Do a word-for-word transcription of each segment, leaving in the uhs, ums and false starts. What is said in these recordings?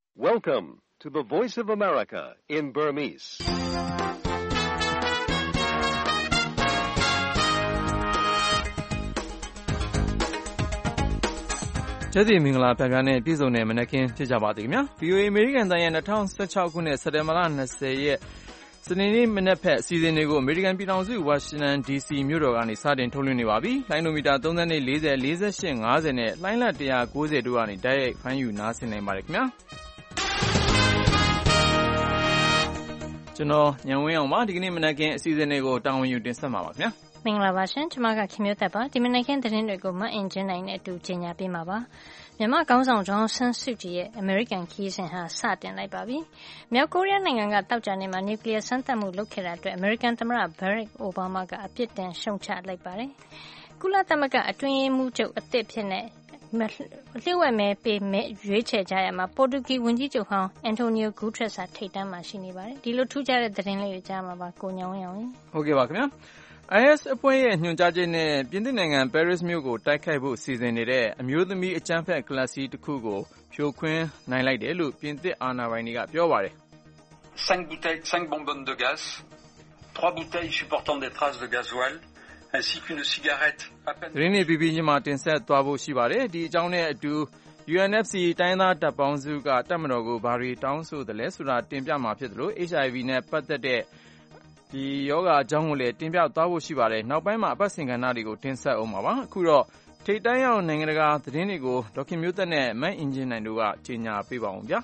Welcome to the Voice of America in Burmese. ။ကျေးဇူးမင်္ဂလာဖန်ဖန်နဲ့ပြည်စုံတဲ့မနက်ခင်းဖြစ်ကြပါသည်ခင်ဗျာ။ V O A အမေရိကန်တန်ရဲ့၂၀၁၆ခုနှစ်စက်တင်ဘာလ၂၀ရက်စနေနေ့မနက်ဖက်အစီအစဉ်တွေကိုအမေရိကန်ပြည်ထောင်စုဝါရှင်တန် ဒီစီမြို့တော်ကနေစတင်ထုတ်လွှင့်နေပါပြီ။လိုင်းနိုမီတာသုံး၄ ၄၀ ၄၈ ၅၀နဲ့လိုင်းလ၁၉၀တို့ကနေတိုက်ရိုက်ဖမ်းယူနားဆင်နိုင်ပါတယ်ခင်ဗျာ။ကျွန်တော်ညံဝင်းအောင်ပါဒီကနေ့မနက်ခင်းအစီအစဉ်တွေကိုတာဝန်ယူတင်ဆက်မှာပါခင်ဗျာ။မင်္ဂလာပါရှင်ကျွန်မကခင်မျိုးသက်ပါဒီမနက်ခင်းသတင်းတွေကိုမအင်ဂျင်နိုင်နဲ့အတူကြီးညာပေးမှာပါမြန်မာခေါင်းဆောင်ဒေါ်အောင်ဆန်းစုကြည်ရဲ့အမေရိကန်ခရီးစဉ်ဟာစတင်လိုက်ပါပြီမြောက်ကိုရီးယားနိုင်ငံကတောက်ကြနေမှာနျူကလ িয়ার စမ်းသပ်မှုလုပ်ခဲ့တာအတွက်အမေရိကန်သမ္မတဘရက်အိုဘားမားကအပြစ်တင်ရှုံချလိုက်ပါတယ်ကုလသမဂ္ဂအတွင်းရေးမှူးချုပ်အသစ်ဖြစ်တဲ့လျှို့ဝှက်မဲပေးမဲရွေးချယ်ကြရမှာပေါ်တူဂီဝန်ကြီးချုပ်ဟောင်းအန်တိုနီယိုဂူထရက်စ်ထိပ်တန်းမှာရှိနေပါတယ်ဒီလိုထူးခြားတဲ့သတင်းလေးတွေကြားမှာပါကိုညောင်းရောင်းဟုတ်ကဲ့ပါခင်ဗျာI S အဖွဲ့ရဲ့ညွှန်ကြားချက်နဲ့ပြင်သစ်နိုင်ငံပဲရစ်မြို့ကိုတိုက်ခိုက်ဖို့စီစဉ်နေတဲ့အမျိုးသမီးအကြမ်းဖက်ကလပ်စီတစ်ခုကိုဖြိုခွင်းနိုင်လိုက်တယ်လို့ပြင်သစ်အာဏာပိုင်တွေကပြောပါတယ်။cinq bouteilles, cinq bonbonnes de gaz, trois bouteilles supportant des traces de gasoil, ainsi qu'une cigarette à peine. ရင်းနေပြည်ပြည်ချင်းမှာတင်ဆက်သွားဖို့ရှိပါတယ်။ဒီအကြောင်းနဲ့အတူ U N F C တိုင်းသားတပ်ပေါင်းစုကတပ်မတော်ကိုဘာတွေတောင်းဆိုတယ်လဲဆိုတာတင်ပြမှာဖြစ်တယ်လို့ H I V နဲ့ပတ်သက်တဲ့ဒီယောဂအကြောင်းကိုလည်းတင်ပြသွားဖို့ရှိပါတယ်နောက်ပိုင်းမှာအပတ်စဉ်ကဏ္ဍတွေကိုတင်ဆက်အောင်ပါပါအခုတော့ထိပ်တန်းရောက်နိုင်ငံတကာသတင်းတွေကိုဒေါက်ခင်မျိုးသက်နဲ့မတ်အင်ဂျင်နိုင်တို့ကကြီးညာပေးပါအောင်ဗျာ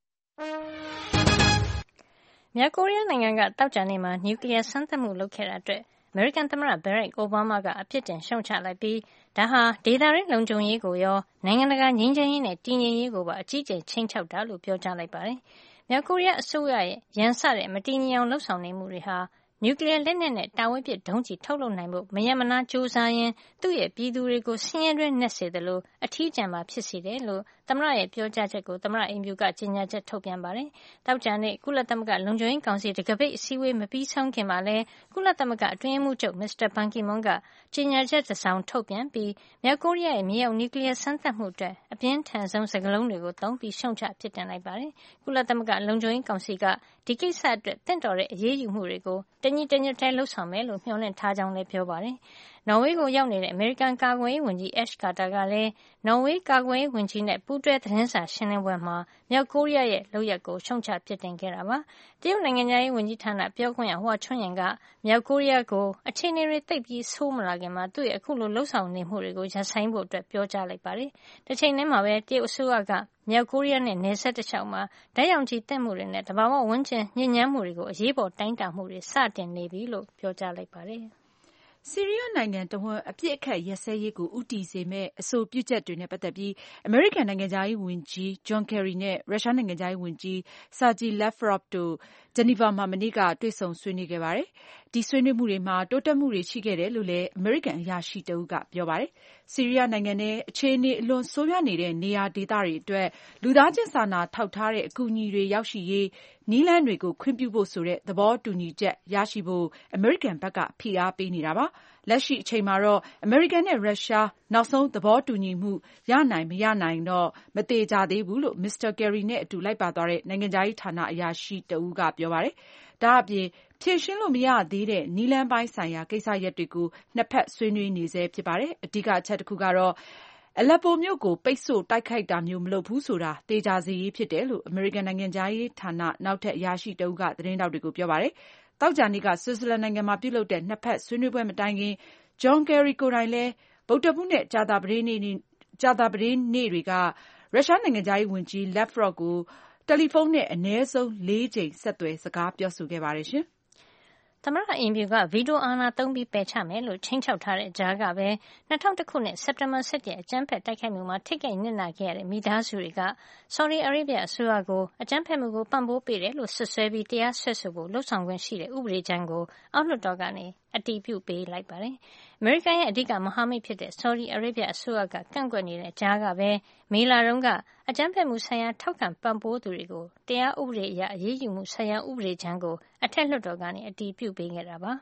မြောက်ကိုရီးယားနိုင်ငံကတောက်ကြနေမှာနျူကလ িয়ার စမ်းသပ်မှုလုပ်ခဲ့တာအတွက်အမေရိကန်သမ္မတဘရက်အိုဘားမားကအပြစ်တင်ရှုံချလိုက်ပြီးဒါဟာဒေသရင်းလုံခြုံရေးကိုရောနိုင်ငံတကာငြိမ်းချမ်းရေးနဲ့တည်ငြိမ်ရေးကိုပါအကြီးအကျယ်ချိန်ချောက်တာလို့ပြောကြားလိုက်ပါတယ်မြောက်ကိုရီးယားအစိုးရရဲ့ရန်စတဲ့မတည်ငြိမ်အောင်လှုပ်ဆောင်နေမှုတွေဟာနျူကလ িয়ার လက်နက်နဲ့တာဝေးပစ်ဒုံးကျည်ထုတ်လုပ်နိုင်ဖို့မရမနာကြိုးစားရင်းသူ့ရဲ့ပြည်သူတွေကိုဆင်းရဲတွင်းနှက်စေတယ်လို့အထီးကျန်မှာဖြစ်စေတယ်လို့သမ္မတရဲ့ပြောကြားချက်ကိုသမ္မတအိမ်ဖြူကကြေညာချက်ထုတ်ပြန်ပါတယ်။တောက်ကြနေ့ကုလသမဂ္ဂလုံခြုံရေးကောင်စီတကပိတ်အစည်းအဝေးမပြီးဆုံးခင်မှာလဲကုလသမဂ္ဂအတွင်းရေးမှူးချုပ်မစ္စတာဘန်ကီမွန်းကကြေညာချက်တစ်စောင်ထုတ်ပြန်ပြီးမြောက်ကိုရီးယားရဲ့မြေရောက်နျူကလ িয়ার စမ်းသပ်မှုအတွက်အပြင်းထန်ဆုံးစကားလုံးတွေကိုသုံးပြီးရှုံချပြစ်တင်လိုက်ပါတယ်။ကုလသမဂ္ဂလုံခြုံရေးကောင်စီကဒီကိစ္စအတွက်တင့်တော်တဲ့အရေးယူမှုတွေကိုတညီတညွတ်တည်းလှုပ်ဆောင်မယ်လို့မျှော်လင့်ထားကြောင်းလည်းပြောပါတယ်။နော်ဝေးကိုရောက်နေတဲ့အမေရိကန်ကာကွယ်ရေးဝန်ကြီး Ash Carter ကလည်းနော်ဝေးကာကွယ်ရေးဝန်ကြီးနဲ့ပူးတွဲသတင်းစာရှင်းလင်းပွဲမှာမြောက်ကိုရီးယားရဲ့လုပ်ရပ်ကိုရှုံချပြစ်တင်ခဲ့တာပါ။တရုတ်နိုင်ငံသားရေးဝန်ကြီးဌာနပြောခွင့်ရဟွာချွန်းရင်ကမြောက်ကိုရီးယားကိုအခြေအနေတွေသိပ်ပြီးဆိုးမလာခင်မှာသူ့ရဲ့အခုလိုလှုပ်ဆောင်နေမှုတွေကိုရပ်ဆိုင်းဖို့အတွက်ပြောကြားလိုက်ပါတယ်။တစ်ချိန်တည်းမှာပဲတရုတ်အစိုးရကမြောက်ကိုရီးယားနဲ့နယ်စပ်တစ်လျှောက်မှာဓာတ်ရောင်ခြည်တက်မှုတွေနဲ့တဘာဝဝန်းကျင်ညစ်ညမ်းမှုတွေကိုအရေးပေါ်တိုင်းတာမှုတွေစတင်နေပြီလို့ပြောကြားလိုက်ပါတယ်။ဆီးရီးယားနိုင်ငံတဝှမ်းအပြစ်အခတ်ရပ်စဲရေးကိုဦးတည်စေမဲ့အဆိုပြုချက်တွေနဲ့ပတ်သက်ပြီးအမေရိကန်နိုင်ငံခြားရေးဝန်ကြီးဂျွန်ကယ်ရီနဲ့ရုရှားနိုင်ငံခြားရေးဝန်ကြီးဆာဂျီလက်ဖရော့တို့ဂျနီဗာမှာမနေ့ကတွေ့ဆုံဆွေးနွေးခဲ့ပါတယ်။ဒီဆွေးနွေးမှုတွေမှာတိုးတက်မှုတွေရှိခဲ့တယ်လို့လည်းအမေရိကန်အရာရှိတဦးကပြောပါတယ်။ဆီးရီးယားနိုင်ငံနဲ့အခြေအနေအလွန်ဆိုးရွားနေတဲ့နေရာဒေသတွေအတွက်လူသားချင်းစာနာထောက်ထားတဲ့အကူအညီတွေရောက်ရှိရေးနည်းလမ်းတွေကိုခွင့်ပြုဖို့ဆိုတဲ့သဘောတူညီချက်ရရှိဖို့အမေရိကန်ဘက်ကဖိအားပေးနေတာပါ။လက်ရှိအချိန်မှာတော့အမေရိကန်နဲ့ရုရှားနောက်ဆုံးသဘောတူညီမှုရနိုင်မရနိုင်တော့မသေချာသေးဘူးလို့မစ္စတာကယ်ရီနဲ့အတူလိုက်ပါသွားတဲ့နိုင်ငံခြားရေးဌာနအရာရှိတဦးကပြောပါတယ်။ဒါအပြင်ဖြေရှင်းလို့မရသေးတဲ့နည်းလမ်းပိုင်းဆိုင်ရာကိစ္စရပ်တွေကိုနှစ်ဖက်ဆွေးနွေးနေဆဲဖြစ်ပါတယ်။အဓိကအချက်တစ်ခုကတော့အလက်ပိုမြို့ကိုပိတ်ဆို့တိုက်ခိုက်တာမျိုးမလုပ်ဘူးဆိုတာသေချာစေရေးဖြစ်တယ်လို့အမေရိကန်နိုင်ငံခြားရေးဌာနနောက်ထပ်အရာရှိတဦးကသတင်းတောက်တွေကိုပြောပါတယ်။သောကြာနေ့ကဆွစ်ဇာလန်နိုင်ငံမှာပြုလုပ်တဲ့နှစ်ဖက်ဆွေးနွေးပွဲမတိုင်ခင်ဂျွန်ကယ်ရီကိုယ်တိုင်လည်းဗုဒ္ဓဟူးနဲ့ကြာသပတေးနေ့ကြာသပတေးနေ့တွေကရုရှားနိုင်ငံခြားရေးဝန်ကြီးလက်ဖရော့ကိုတယ်လီဖုန်းနဲ့အနည်းဆုံးလေးကြိမ်ဆက်သွယ်စကားပြောဆိုခဲ့ပါတယ်ရှင်။သမ္မတအိမ်ဖြူကဗီတိုအာဏာသုံးပြီးပယ်ချမယ်လို့ခြိမ်းခြောက်ထားတဲ့ကြားကပဲ၂၀၀၁ခုနှစ်စက်တင်ဘာ၁၁ရက်အကြမ်းဖက်တိုက်ခိုက်မှုမှာထိခိုက်နစ်နာခဲ့ရတဲ့မိသားစုတွေကဆော်ဒီအာရေဗျအစိုးရကိုအကြမ်းဖက်မှုကိုပံ့ပိုးပေးတယ်လို့စွပ်စွဲပြီးတရားစွဲဆိုဖို့လှုံ့ဆော်ခွင့်ရှိတဲ့ဥပဒေကြမ်းကိုအောက်လွှတ်တော်ကနေအတည်ပြုပေးလိုက်ပါတယ်။အမေရိကန်ရဲ့အဓိကမဟာမိတ်ဖြစ်တဲ့ဆော်ဒီအာရေဗျအစိုးရကကန့်ကွက်နေတဲ့ကြားကပဲမေလတုန်းကအကြမ်းဖက်မှုဆိုင်ရာထောက်ခံပံ့ပိုးသူတွေကိုတရားဥပဒေအရအရေးယူမှုဆိုင်ရာဥပဒေကြမ်းကိုအထက်လွှတ်တော်ကနေအတည်ပြုပေးခဲ့တာပါ။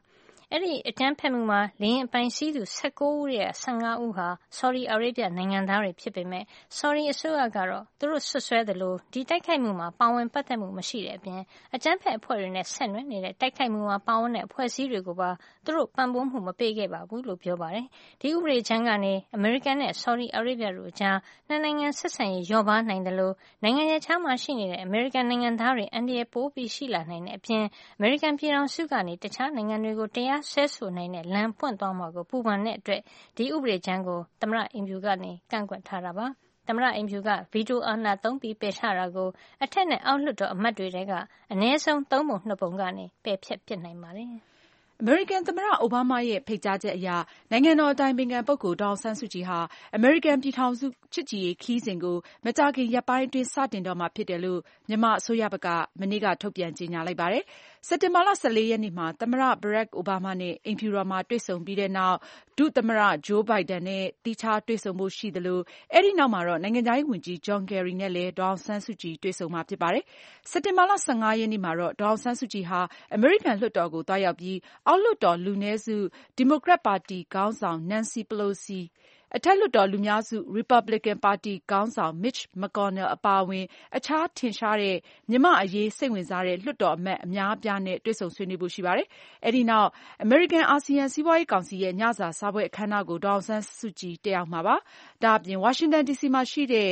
အဲ့ဒီအကြမ်းဖက်မှုမှာလေယာဉ်အပိုင်စီးသူ၁၉ဦးရဲ့၁၅ဦးဟာဆော်ဒီအာရေဗျနိုင်ငံသားတွေဖြစ်ပေမဲ့ဆော်ဒီအစိုးရကတော့သူတို့ဆွဆွဲသလိုဒီတိုက်ခိုက်မှုမှာပါဝင်ပတ်သက်မှုမရှိတဲ့အပြင်အကြမ်းဖက်အဖွဲ့တွေနဲ့ဆက်နွယ်နေတဲ့တိုက်ခိုက်မှုမှာပါဝင်တဲ့အဖွဲ့အစည်းတွေကိုပါသူတို့ပံ့ပိုးမှုမပေးခဲ့ပါဘူးလို့ပြောပါတယ်။ဒီဥပဒေချမ်းကနေအမေရိကန်နဲ့ဆော်ဒီအာရေဗျတို့ကြားနှစ်နိုင်ငံဆက်ဆံရေးလျော့ပါးနိုင်တယ်လို့နိုင်ငံရဲ့ခြားမှာရှိနေတဲ့အမေရိကန်နိုင်ငံသားတွေအန္တရာယ်ပိုပြီးရှိလာနိုင်တဲ့အပြင်အမေရိကန်ပြည်ထောင်စုကနေတခြားနိုင်ငံတွေကိုတရားစွဲဆိုနိုင်တဲ့လမ်းပွင့်သွားမှာကိုပူပန်တဲ့အတွက်ဒီဥပဒေချမ်းကိုသမ္မတအိမ်ဖြူကနေကန့်ကွက်ထားတာပါ။သမ္မတအိမ်ဖြူကဗီတိုအာဏာသုံးပြီးပယ်ချတာကိုအထက်နဲ့အောက်လွှတ်တော်အမတ်တွေထဲကအနည်းဆုံးသုံးပုံနှစ်ပုံကနေပယ်ဖျက်ပစ်နိုင်ပါတယ်။အမေရိကန်သမ္မတအိုဘားမားရဲ့ဖိတ်ကြားချက်အရနိုင်ငံတော်အတိုင်ပင်ခံပုဂ္ဂိုလ်ဒေါ်အောင်ဆန်းစုကြည်ဟာအမေရိကန်ပြည်ထောင်စုချစ်ကြည်ရေးခရီးစဉ်ကိုမကြာခင်ရက်ပိုင်းအတွင်းစတင်တော့မှာဖြစ်တယ်လို့မြန်မာအစိုးရဘက်ကမနေ့ကထုတ်ပြန်ကြေညာလိုက်ပါတယ်။စက်တင်ဘာလ၁၄ရက်နေ့မှာသမ္မတဘရက်အိုဘားမားနဲ့အိမ်ဖြူတော်မှာတွေ့ဆုံပြီးတဲ့နောက်ဒုသမ္မတဂျိုးဘိုင်ဒန်နဲ့သီးခြားတွေ့ဆုံဖို့ရှိသလိုအဲဒီနောက်မှာတော့နိုင်ငံခြားရေးဝန်ကြီးဂျွန်ကယ်ရီနဲ့လည်းဒေါ်အောင်ဆန်းစုကြည်တွေ့ဆုံမှာဖြစ်ပါတယ်။စက်တင်ဘာလ၁၅ရက်နေ့မှာတော့ဒေါ်အောင်ဆန်းစုကြည်ဟာအမေရိကန်လွှတ်တော်ကိုသွားရောက်ပြီးအောက်လွှတ်တော်လူနည်းစုဒီမိုကရက်ပါတီခေါင်းဆောင်နန်စီပလိုစီအထက်လွှတ်တော်လူများစုရီပတ်ဘလစ်ကန်ပါတီခေါင်းဆောင်မစ်ချ်မက်ကော်နယ်အပါအဝင်အခြားထင်ရှားတဲ့မြန်မာ့အရေးစိတ်ဝင်စားတဲ့လွှတ်တော်အမတ်အများအပြားနဲ့တွေ့ဆုံဆွေးနွေးဖို့ရှိပါတယ်။အဲဒီနောက်အမေရိကန်အာဆီယံစီးပွားရေးကောင်စီရဲ့ညစာစားပွဲအခမ်းအနားကိုဒေါ်အောင်ဆန်းစုကြည်တက်ရောက်မှာပါ။ဒါအပြင်ဝါရှင်တန်ဒီစီမှာရှိတဲ့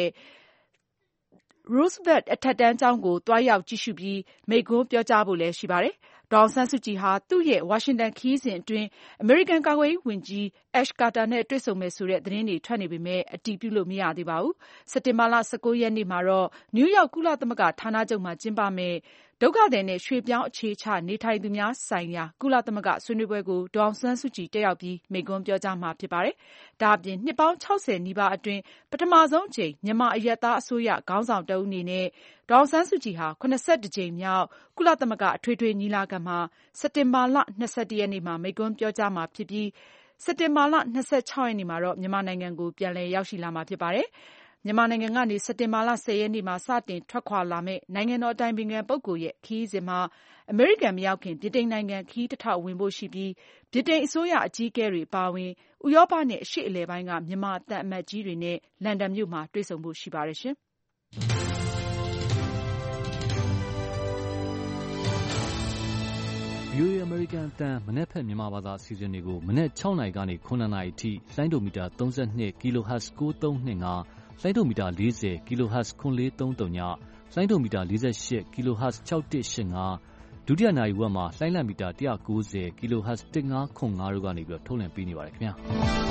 Roosevelt အထက်တန်းကျောင်းကိုသွားရောက်ကြည့်ရှုပြီးမိန့်ခွန်းပြောကြားဖို့လည်းရှိပါတယ်။ဒေါ်အောင်ဆန်းစုကြည်ဟာသူ့ရဲ့ဝါရှင်တန်ခရီးစဉ်အတွင်းအမေရိကန်ကာကွယ်ရေးဝန်ကြီး Ash Carter နဲ့တွေ့ဆုံမယ်ဆိုတဲ့သတင်းတွေထွက်နေပေမဲ့အတည်ပြုလို့မရသေးပါဘူး။စက်တင်ဘာလ၁၉ရက်နေ့မှာတော့နယူးယောက်ကုလသမဂ္ဂဌာနချုပ်မှာကျင်းပမယ့်ဒုက္ခသည်နဲ့ရွှေ့ပြောင်းအခြေချနေထိုင်သူများဆိုင်ရာကုလသမဂ္ဂဆွေးနွေးပွဲကိုဒေါ်အောင်ဆန်းစုကြည်တက်ရောက်ပြီးမိန့်ခွန်းပြောကြားမှာဖြစ်ပါတယ်။ဒါအပြင်နှစ်ပေါင်း၆၀နီးပါးအတွင်းပထမဆုံးအကြိမ်မြန်မာအရပ်သားအစိုးရခေါင်းဆောင်တဦးအနေနဲ့ဒေါ်အောင်ဆန်းစုကြည်ဟာ၇၁ကြိမ်မြောက်ကုလသမဂ္ဂအထွေထွေညီလာခံမှာစက်တင်ဘာလ၂၁ရက်နေ့မှာမိန့်ခွန်းပြောကြားမှာဖြစ်ပြီးစက်တင်ဘာလ၂၆ရက်နေ့မှာတော့မြန်မာနိုင်ငံကိုပြန်လည်ရောက်ရှိလာမှာဖြစ်ပါတယ်။မြန်မာနိုင်ငံကနေစက်တင်ဘာလ၁၀ရက်နေ့မှာစတင်ထွက်ခွာလာမယ့်နိုင်ငံတော်အတိုင်ပင်ခံပုဂ္ဂိုလ်ရဲ့ခရီးစဉ်မှာအမေရိကန်မရောက်ခင်ဗြိတိန်နိုင်ငံခရီးတစ်ထောက်ဝင်ဖို့ရှိပြီးဗြိတိန်အစိုးရအကြီးအကဲတွေပါဝင်ဥရောပနဲ့အရှေ့အလယ်ပိုင်းကမြန်မာသံအမတ်ကြီးတွေနဲ့လန်ဒန်မြို့မှာတွေ့ဆုံဖို့ရှိပါတယ်ရှင်။ဗွီအိုအေ American အသံမနက်ဖြန်မြန်မာဘာသာအစီအစဉ်တွေကိုမနက်၆နာရီကနေ၇နာရီအထိလိုင်းဒိုမီတာ၃၂ kHz ၉၃၂၅လိုင်းဒိုမီတာ၄၀ kHz ၇၄၃၃ညလိုင်းဒိုမီတာ၄၈ kHz ၆၁၈၅ဒုတိယနာရီဝက်မှာလိုင်းလံမီတာ၁၉၀ kHz ၁၅၇၅တို့ကနေပြီးတော့ထုတ်လွှင့်ပေးနေပါတယ်ခင်ဗျာ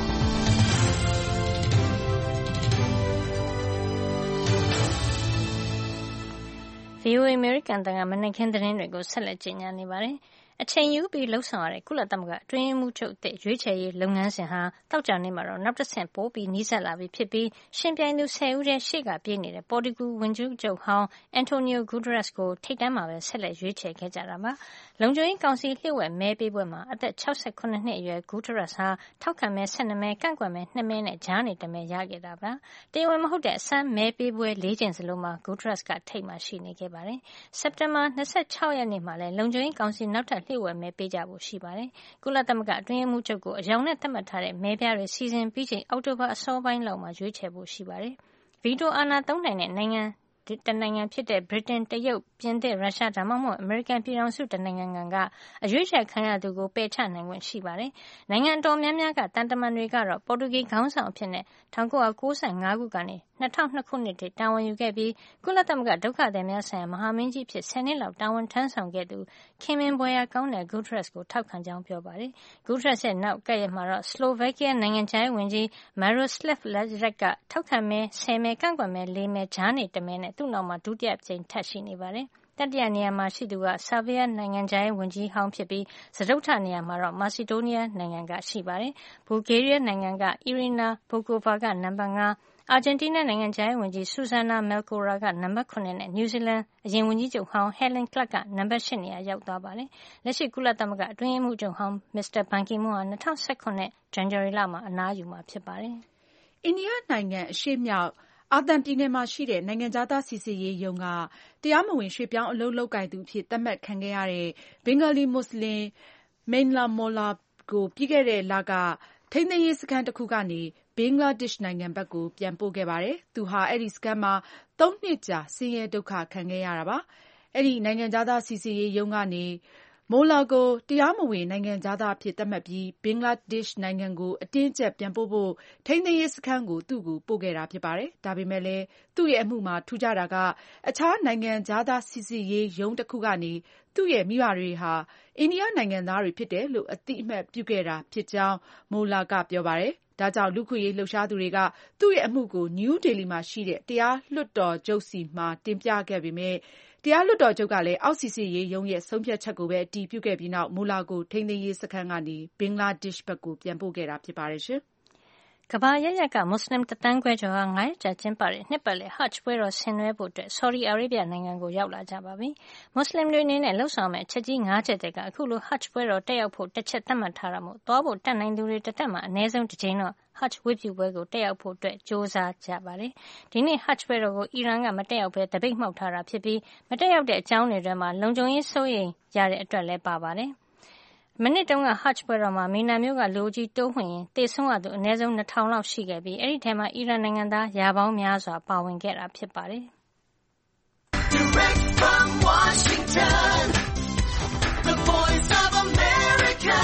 ဗီအိုအေ American တန်ကမနက်ခင်းသတင်းတွေကိုဆက်လက်ကြေညာနေပါတယ်။အချိန်ယူပြီးလှုပ်ဆောင်ရတဲ့ကုလသမဂ္ဂအတွင်းရေးမှူးချုပ်အသစ်ရွေးချယ်ရေးလုပ်ငန်းစဉ်ဟာသောကြာနေ့မှာတော့နောက်တစ်ဆင့်ပိုပြီးနီးစပ်လာပြီဖြစ်ပြီးရှင်ပြိုင်သူ၁၀ဦးထဲရှေ့ကပြေးနေတဲ့ပေါ်တူဂီဝန်ကြီးချုပ်ဟောင်းအန်တိုနီယိုဂူဒရက်စ်ကိုထိပ်တန်းမှာပဲဆက်လက်ရွေးချယ်ခဲ့ကြတာပါ။လုံခြုံရေးကောင်စီလျှို့ဝှက်မဲပေးပွဲမှာအသက်၆၇နှစ်အရွယ်ဂူဒရက်စ်ဟာထောက်ခံမဲ၁၂မဲကန့်ကွက်မဲ၂မဲနဲ့ကြားနေတမဲရခဲ့တာပါ။တရားဝင်မဟုတ်တဲ့အစမ်းမဲပေးပွဲ၄ကြိမ်စလုံးမှာဂူဒရက်စ်ကထိပ်မှာရှိနေခဲ့ပါတယ်။စက်တင်ဘာ၂၆ရက်နေ့မှာလည်းလုံခြုံရေးကောင်စီနောက်ထပ်လျှို့ဝှက်မဲပေးကြဖို့ရှိပါတယ်။ကုလသမဂ္ဂအတွင်းရေးမှူးချုပ်ကိုအယောင်နဲ့သတ်မှတ်ထားတဲ့မဲပြားတွေစီစဉ်ပြီးချိန်အောက်တိုဘာအစောပိုင်းလောက်မှာရွေးချယ်ဖို့ရှိပါတယ်။ဗီတိုအာဏာသုံးနိုင်တဲ့နိုင်ငံတနိုင်ငံဖြစ်တဲ့ဗြိတိန်တရုတ်ပြင်သစ်ရုရှားဒါမှမဟုတ်အမေရိကန်ပြည်ထောင်စုတနိုင်ငံကအရွေးချယ်ခံရသူကိုပယ်ချနိုင်ခွင့်ရှိပါတယ်။နိုင်ငံတော်များများကတန်တမန်တွေကတော့ပေါ်တူဂီခေါင်းဆောင်အဖြစ်နဲ့၁၉၉၅ခုကနေ၂၀၀၂ခုနှစ်ထိတာဝန်ယူခဲ့ပြီးကုလသမဂ္ဂဒုက္ခသည်များဆိုင်ရာမဟာမင်းကြီးဖြစ်ဆယ်နှစ်လောက်တာဝန်ထမ်းဆောင်ခဲ့သူခင်မင်ဘွယ်ရာကောင်းတဲ့ဂူဒရက်စ်ကိုထောက်ခံကြောင်းပြောပါတယ်။ဂူဒရက်စ်ရဲ့နောက်ကပ်ရက်မှာတော့စလိုဗက်ကီးယားနိုင်ငံခြားရေးဝန်ကြီးမာရိုစလက်လက်ရက်ကထောက်ခံမဲ၁၀မဲကန့်ကွက်မဲ၄မဲကြားနေတမဲနဲ့သူ့နောက်မှာဒုတိယကြိမ်ထပ်ရှိနေပါတယ်။တတိယနေရာမှာရှိသူကဆာဗီးယားနိုင်ငံခြားရေးဝန်ကြီးဟောင်းဖြစ်ပြီးစတုတ္ထနေရာမှာတော့မာစီဒိုးနီးယားနိုင်ငံကရှိပါတယ်။ဘူဂေးရီးယားနိုင်ငံကအီရီနာဘိုကိုဗာကနံပါတ်၅အာဂျင်တီးနားနိုင်ငံခြားရေးဝန်ကြီးဆူဇာနာမယ်ကိုရာကနံပါတ်၇နဲ့နယူးဇီလန်အရင်ဝန်ကြီးချုပ်ဟောင်းဟဲလင်ကလပ်ကနံပါတ်၈နေရာရောက်သွားပါတယ်။လက်ရှိကုလသမဂ္ဂအတွင်းရေးမှူးချုပ်ဟောင်းမစ္စတာဘန်ကီမွန်းဟာ၂၀၁၇ဇန်နဝါရီလမှာအနားယူမှာဖြစ်ပါတယ်။အိန္ဒိယနိုင်ငံအရှေ့မြောက်အာသံပြည်နယ်မှာရှိတဲ့နိုင်ငံခြားသားစိစစ်ရေးရုံးကတရားမဝင်ရွှေ့ပြောင်းအလုပ်လုပ်ကိုင်သူအဖြစ်သတ်မှတ်ခံခဲ့ရတဲ့ဘင်္ဂါလီမွတ်စလင် Maynla Molla ကိုပြီးခဲ့တဲ့လကထိန်းသိမ်းရေးစခန်းတစ်ခုကနေဘင်္ဂလားဒေ့ရှ်နိုင်ငံဘက်ကိုပြန်ပို့ခဲ့ပါတယ်။သူဟာအဲဒီစခန်းမှာသုံးနှစ်ကြာဆင်းရဲဒုက္ခခံခဲ့ရတာပါ။အဲဒီနိုင်ငံခြားသားစီစစ်ရေးရုံးကနေမိုလာကိုတရားမဝင်နိုင်ငံခြားသားအဖြစ်သတ်မှတ်ပြီးဘင်္ဂလားဒေ့ရှ်နိုင်ငံကိုအတင်းကျပ်ပြန်ပို့ဖို့ထိန်းသိမ်းရေးစခန်းကိုသူ့ကိုပို့ခဲ့တာဖြစ်ပါတယ်။ဒါပေမဲ့လည်းသူ့ရဲ့အမှုမှာထူးခြားတာကအခြားနိုင်ငံခြားသားစီစစ်ရေးရုံးတစ်ခုကနေသူ့ရဲ့မိဘတွေဟာအိန္ဒိယနိုင်ငံသားတွေဖြစ်တယ်လို့အတိအမှတ်ပြုခဲ့တာဖြစ်ကြောင်းမိုလာကပြောပါတယ်။ဒါကြောင့်လူ့အခွင့်အရေးလှုပ်ရှားသူတွေကသူ့ရဲ့အမှုကိုနယူးဒေလီမှာရှိတဲ့တရားလွှတ်တော်ချုပ်ဆီမှာတင်ပြခဲ့ပေမဲ့တရားလွှတ်တော်ချုပ်ကလည်းအောက်စီစစ်ရေးရုံးရဲ့ဆုံးဖြတ်ချက်ကိုပဲအတည်ပြုခဲ့ပြီးနောက်မိုလာကိုထိန်းသိမ်းရေးစခန်းကနေဘင်္ဂလားဒေ့ရှ်ဘက်ကိုပြန်ပို့ခဲ့တာဖြစ်ပါတယ်ရှင်။ကမ္ဘာအရပ်ရပ်ကမွတ်စလင်တစ်သန်းခွဲကျော်ဟာငါးရက်ကြာကျင်းပတဲ့နှစ်ပတ်လည် Hajj ပွဲတော်ဆင်နွှဲဖို့အတွက်ဆော်ဒီအာရေဗျနိုင်ငံကိုရောက်လာကြပါပြီ။မွတ်စလင်တွေအနေနဲ့လှုပ်ဆောင်မယ့်အချက်ကြီးငါးချက်တက်ကအခုလို Hajj ပွဲတော်တက်ရောက်ဖို့တစ်ချက်သတ်မှတ်ထားတာမို့သွားဖို့တတ်နိုင်သူတွေတစ်သက်မှာအနည်းဆုံးတစ်ကြိမ်တော့Hajj ဝတ်ပြုပွဲကိုတက်ရောက်ဖို့အတွက်ကြိုးစားကြပါတယ်။ဒီနေ့ Hajj ပွဲတော်ကိုအီရန်ကမတက်ရောက်ဘဲတပိတ်မှောက်ထားတာဖြစ်ပြီးမတက်ရောက်တဲ့အကြောင်းတွေထဲမှာလုံခြုံရေးစိုးရိမ်ရတဲ့အတွက်လည်းပါပါတယ်။မနှစ်တုန်းက Hajj ပွဲတော်မှာမီနာမြို့ကလူကြီးတိုးဝင်ရင်တေဆုံးရသူအနည်းဆုံးနှစ်ထောင်လောက်ရှိခဲ့ပြီးအဲ့ဒီထဲမှာအီရန်နိုင်ငံသားရာပေါင်းများစွာပါဝင်ခဲ့တာဖြစ်ပါတယ်။ Direct from Washington, the voice of America,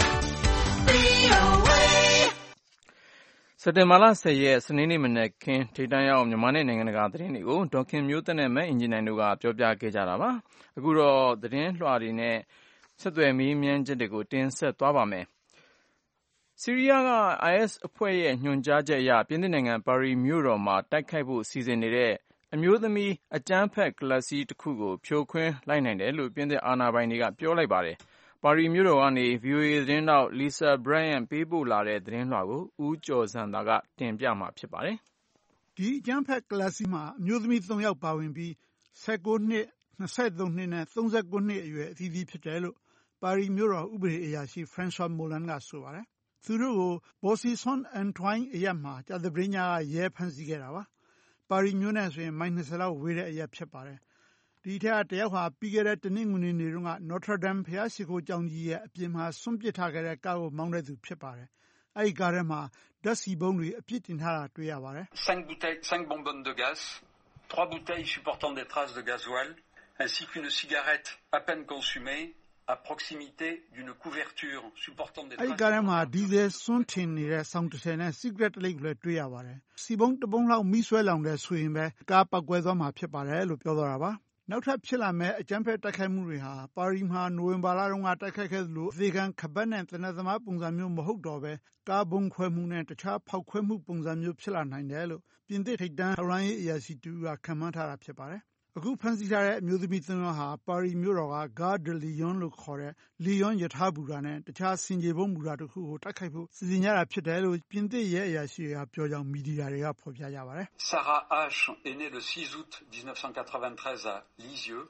စက်တင်ဘာလဆယ်ရက်စနေနေ့မနက်ခင်းထိပ်တန်းရောက်မြန်မာနဲ့နိုင်ငံတကာသတင်းတွေကိုဒေါခင်မျိုးသက်နဲ့မအင်ဂျင်နိုင်တို့ကပြောပြခဲ့ကြတာပါ။အခုတော့သတင်းလွှာတွေနဲ့ဆက်သွယ်မေးမြန်းချက်တွေကိုတင်ဆက်သွားပါမယ်။ဆီးရီးယားက အိုင်အက်စ် အဖွဲ့ရဲ့ညွှန်ကြားချက်အရပြင်သစ်နိုင်ငံပါရီမြို့တော်မှာတိုက်ခိုက်ဖို့စီစဉ်နေတဲ့အမျိုးသမီးအကြမ်းဖက်ကလပ်စီတစ်ခုကိုဖြိုခွင်းလိုက်နိုင်တယ်လို့ပြင်သစ်အာဏာပိုင်တွေကပြောလိုက်ပါတယ်။ပါရီမြို့တော်ကနေ ဗွီအိုအေသတင်းထောက် Lisa Bryant ပေးပို့လာတဲ့သတင်းလွှာကိုဦးကျော်ဇံသာကတင်ပြမှာဖြစ်ပါတယ်။ဒီအကြမ်းဖက်ကလပ်စီမှာအမျိုးသမီးသုံးယောက်ပါဝင်ပြီး၁၉နှစ်၊၂၃နှစ်နဲ့၃၉နှစ်အရွယ်အသီးသီးဖြစ်တယ်လို့ပါရီမြို့တော်ဥပဒေအရာရှိ François Molins ကဆိုပါတယ်။သူတို့ကို Boussy-Saint-Antoine အရပ်မှာကြာသပတေးညကရဲဖမ်းဆီးခဲ့တာပါ။ပါရီမြို့နဲ့ဆိုရင်မိုင်၂၀လောက်ဝေးတဲ့အရပ်ဖြစ်ပါတယ်။ဒီထက်ကတယောက်ဟာပြီးခဲ့တဲ့တနင်္ဂနွေနေ့တုန်းက Notre Dame ဘုရားရှိခိုးကျောင်းကြီးရဲ့အပြင်မှာစွန့်ပစ်ထားခဲ့တဲ့ကားကိုမောင်းတဲ့သူဖြစ်ပါတယ်။အဲဒီကားထဲမှာဓာတ်ဆီပုံးတွေအပြည့်တင်ထားတာတွေ့ရပါတယ်။ cinq bouteilles, cinq bonbonnes de gaz, trois bouteilles supportant des traces de gasoil, ainsi qu'une cigarette à peine consumée à proximité d'une couverture supportant des traces. အဲဒီကားထဲမှာဒီဇယ်စွန့်ထင်နေတဲ့ဆောင်းတစ်ထည်နဲ့ cigarette တစ်လိပ်ကိုလည်းတွေ့ရပါတယ်။စီပုံးတစ်ပုံးလောက်မီးဆွဲလောင်တယ်ဆိုရင်ပဲကားပောက်ကွဲသွားမှာဖြစ်ပါတယ်လို့ပြောသွားတာပါ။နောက်ထပ်ဖြစ်လာမယ့်အကြမ်းဖက်တိုက်ခိုက်မှုတွေဟာပါရီမှာနိုဝင်ဘာလတုန်းကတိုက်ခိုက်ခဲ့သလိုအသေးခံခပတ်နဲ့သေနတ်သမားပုံစံမျိုးမဟုတ်တော့ပဲကားဘုံခွဲမှုနဲ့တခြားဖောက်ခွဲမှုပုံစံမျိုးဖြစ်လာနိုင်တယ်လို့ပြင်သစ်ထိပ်တန်းထောက်လှမ်းရေးအရာရှိတူကခန့်မှန်းထားတာဖြစ်ပါတယ်။အခုဖမ်းဆီးထားတဲ့အမျိုးသမီးသုံးယောက်ဟာပါရီမြို့တော်က Gare de Lyon လို့ခေါ်တဲ့ Lyon ရထားဘူတာနဲ့တခြားဆင်ခြေဖုံးဘူတာတစ်ခုကိုတိုက်ခိုက်ဖို့စီစဉ်ကြတာဖြစ်တယ်လို့ပြင်သစ်ရဲအရာရှိတွေကပြောကြောင်းမီဒီယာတွေကဖော်ပြကြပါတယ်။ Sarah H est née le six août dix-neuf cent quatre-vingt-treize à Lisieux.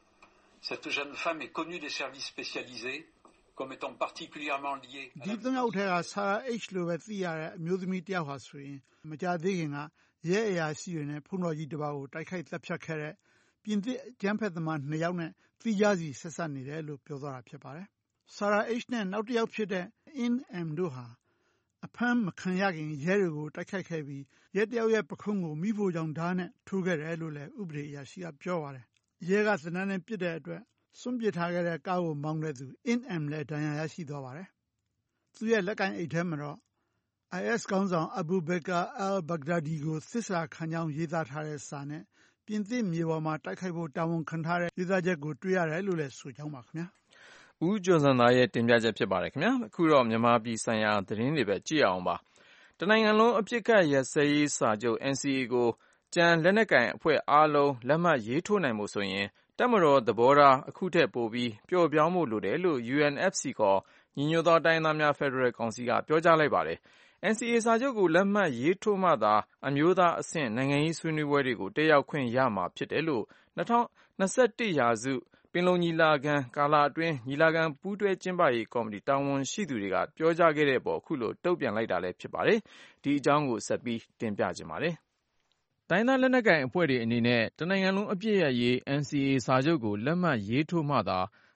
Cette jeune femme est connue des services spécialisés comme étant particulièrement liée à ဒီသုံးယောက်ထဲက Sarah H လို့ပဲသိရတဲ့အမျိုးသမီးတစ်ယောက်ဟာဆိုရင်မကြာသေးခင်ကရဲအရာရှိတွေနဲ့ဖုန်းတော်ကြီးတစ်ပါးကိုတိုက်ခိုက်တပ်ဖြတ်ခဲ့တဲ့ပြင်သစ်အကြမ်းဖက်သမားနှစ်ယောက်နဲ့သိကြစီဆက်ဆက်နေတယ်လို့ပြောသွားတာဖြစ်ပါတယ်။ Sarah H နဲ့နောက်တစ်ယောက်ဖြစ်တဲ့ In M တို့ဟာအဖမ်းမခံရခင်ရဲတွေကိုတိုက်ခိုက်ခဲ့ပြီးရဲတယောက်ရဲ့ပခုံးကိုမိဖို့ကြောင့်ဓာတ်နဲ့ထိုးခဲ့တယ်လို့လည်းဥပဒေအရာရှိကပြောပါတယ်။ရဲကစနနဲ့ပြစ်တဲ့အတွက်စွန့်ပစ်ထားခဲ့တဲ့ကားကိုမောင်းတဲ့သူ In M လည်းဒဏ်ရာရရှိသွားပါတယ်။သူရဲ့လက်ကင်အိတ်ထဲမှာတော့ အိုင်အက်စ် ခေါင်းဆောင် Abu Bakr al-Baghdadi ကိုသစ္စာခံကြောင်းရေးသားထားတဲ့စာနဲ့ပြင်သစ်မြေပေါ်မှာတိုက်ခိုက်ဖို့တာဝန်ခံထားတဲ့ရေးသားချက်ကိုတွေ့ရတယ်လို့လည်းဆိုကြောင်းပါခင်ဗျာ။ဦးကျော်စံသားရဲ့တင်ပြချက်ဖြစ်ပါတယ်ခင်ဗျာ။အခုတော့မြန်မာပြည်ဆိုင်ရာသတင်းတွေပဲကြည့်အောင်ပါ။တနိုင်ငံလုံးအပြစ်ခတ်ရပ်စဲရေးစာချုပ် N C A ကိုကြံလက်နက်ကိုင်အဖွဲ့အားလုံးလက်မှတ်ရေးထိုးနိုင်မှုဆိုရင်တပ်မတော်သဘောထားအခုထက်ပိုပြီးပျော့ပြောင်းဖို့လိုတယ်လို့ U N F C ခေါ်ညီညွတ်သောတိုင်းသားများဖက်ဒရယ်ကောင်စီကပြောကြားလိုက်ပါတယ်။ N C A စာချုပ်ကိုလက်မှတ်ရေးထိုးမှသာအမျိုးသားအဆင့်နိုင်ငံရေးဆွေးနွေးပွဲတွေကိုတက်ရောက်ခွင့်ရမှာဖြစ်တယ်လို့၂၀၂၁ရာစုပင်လုံညီလာခံကာလအတွင်းညီလာခံပူးတွဲကျင်းပရေးကော်မတီတာဝန်ရှိသူတွေကပြောကြားခဲ့တဲ့အပေါ်အခုလိုတုံ့ပြန်လိုက်တာလည်းဖြစ်ပါတယ်။ဒီအကြောင်းကိုဆက်ပြီးတင်ပြခြင်းပါတယ်။တိုင်းသားလက်နက်ကိုင်အဖွဲ့တွေအနေနဲ့တနိုင်ငံလုံးအပြစ်ရရေး N C A စာချုပ်ကိုလက်မှတ်ရေးထိုးမှသာ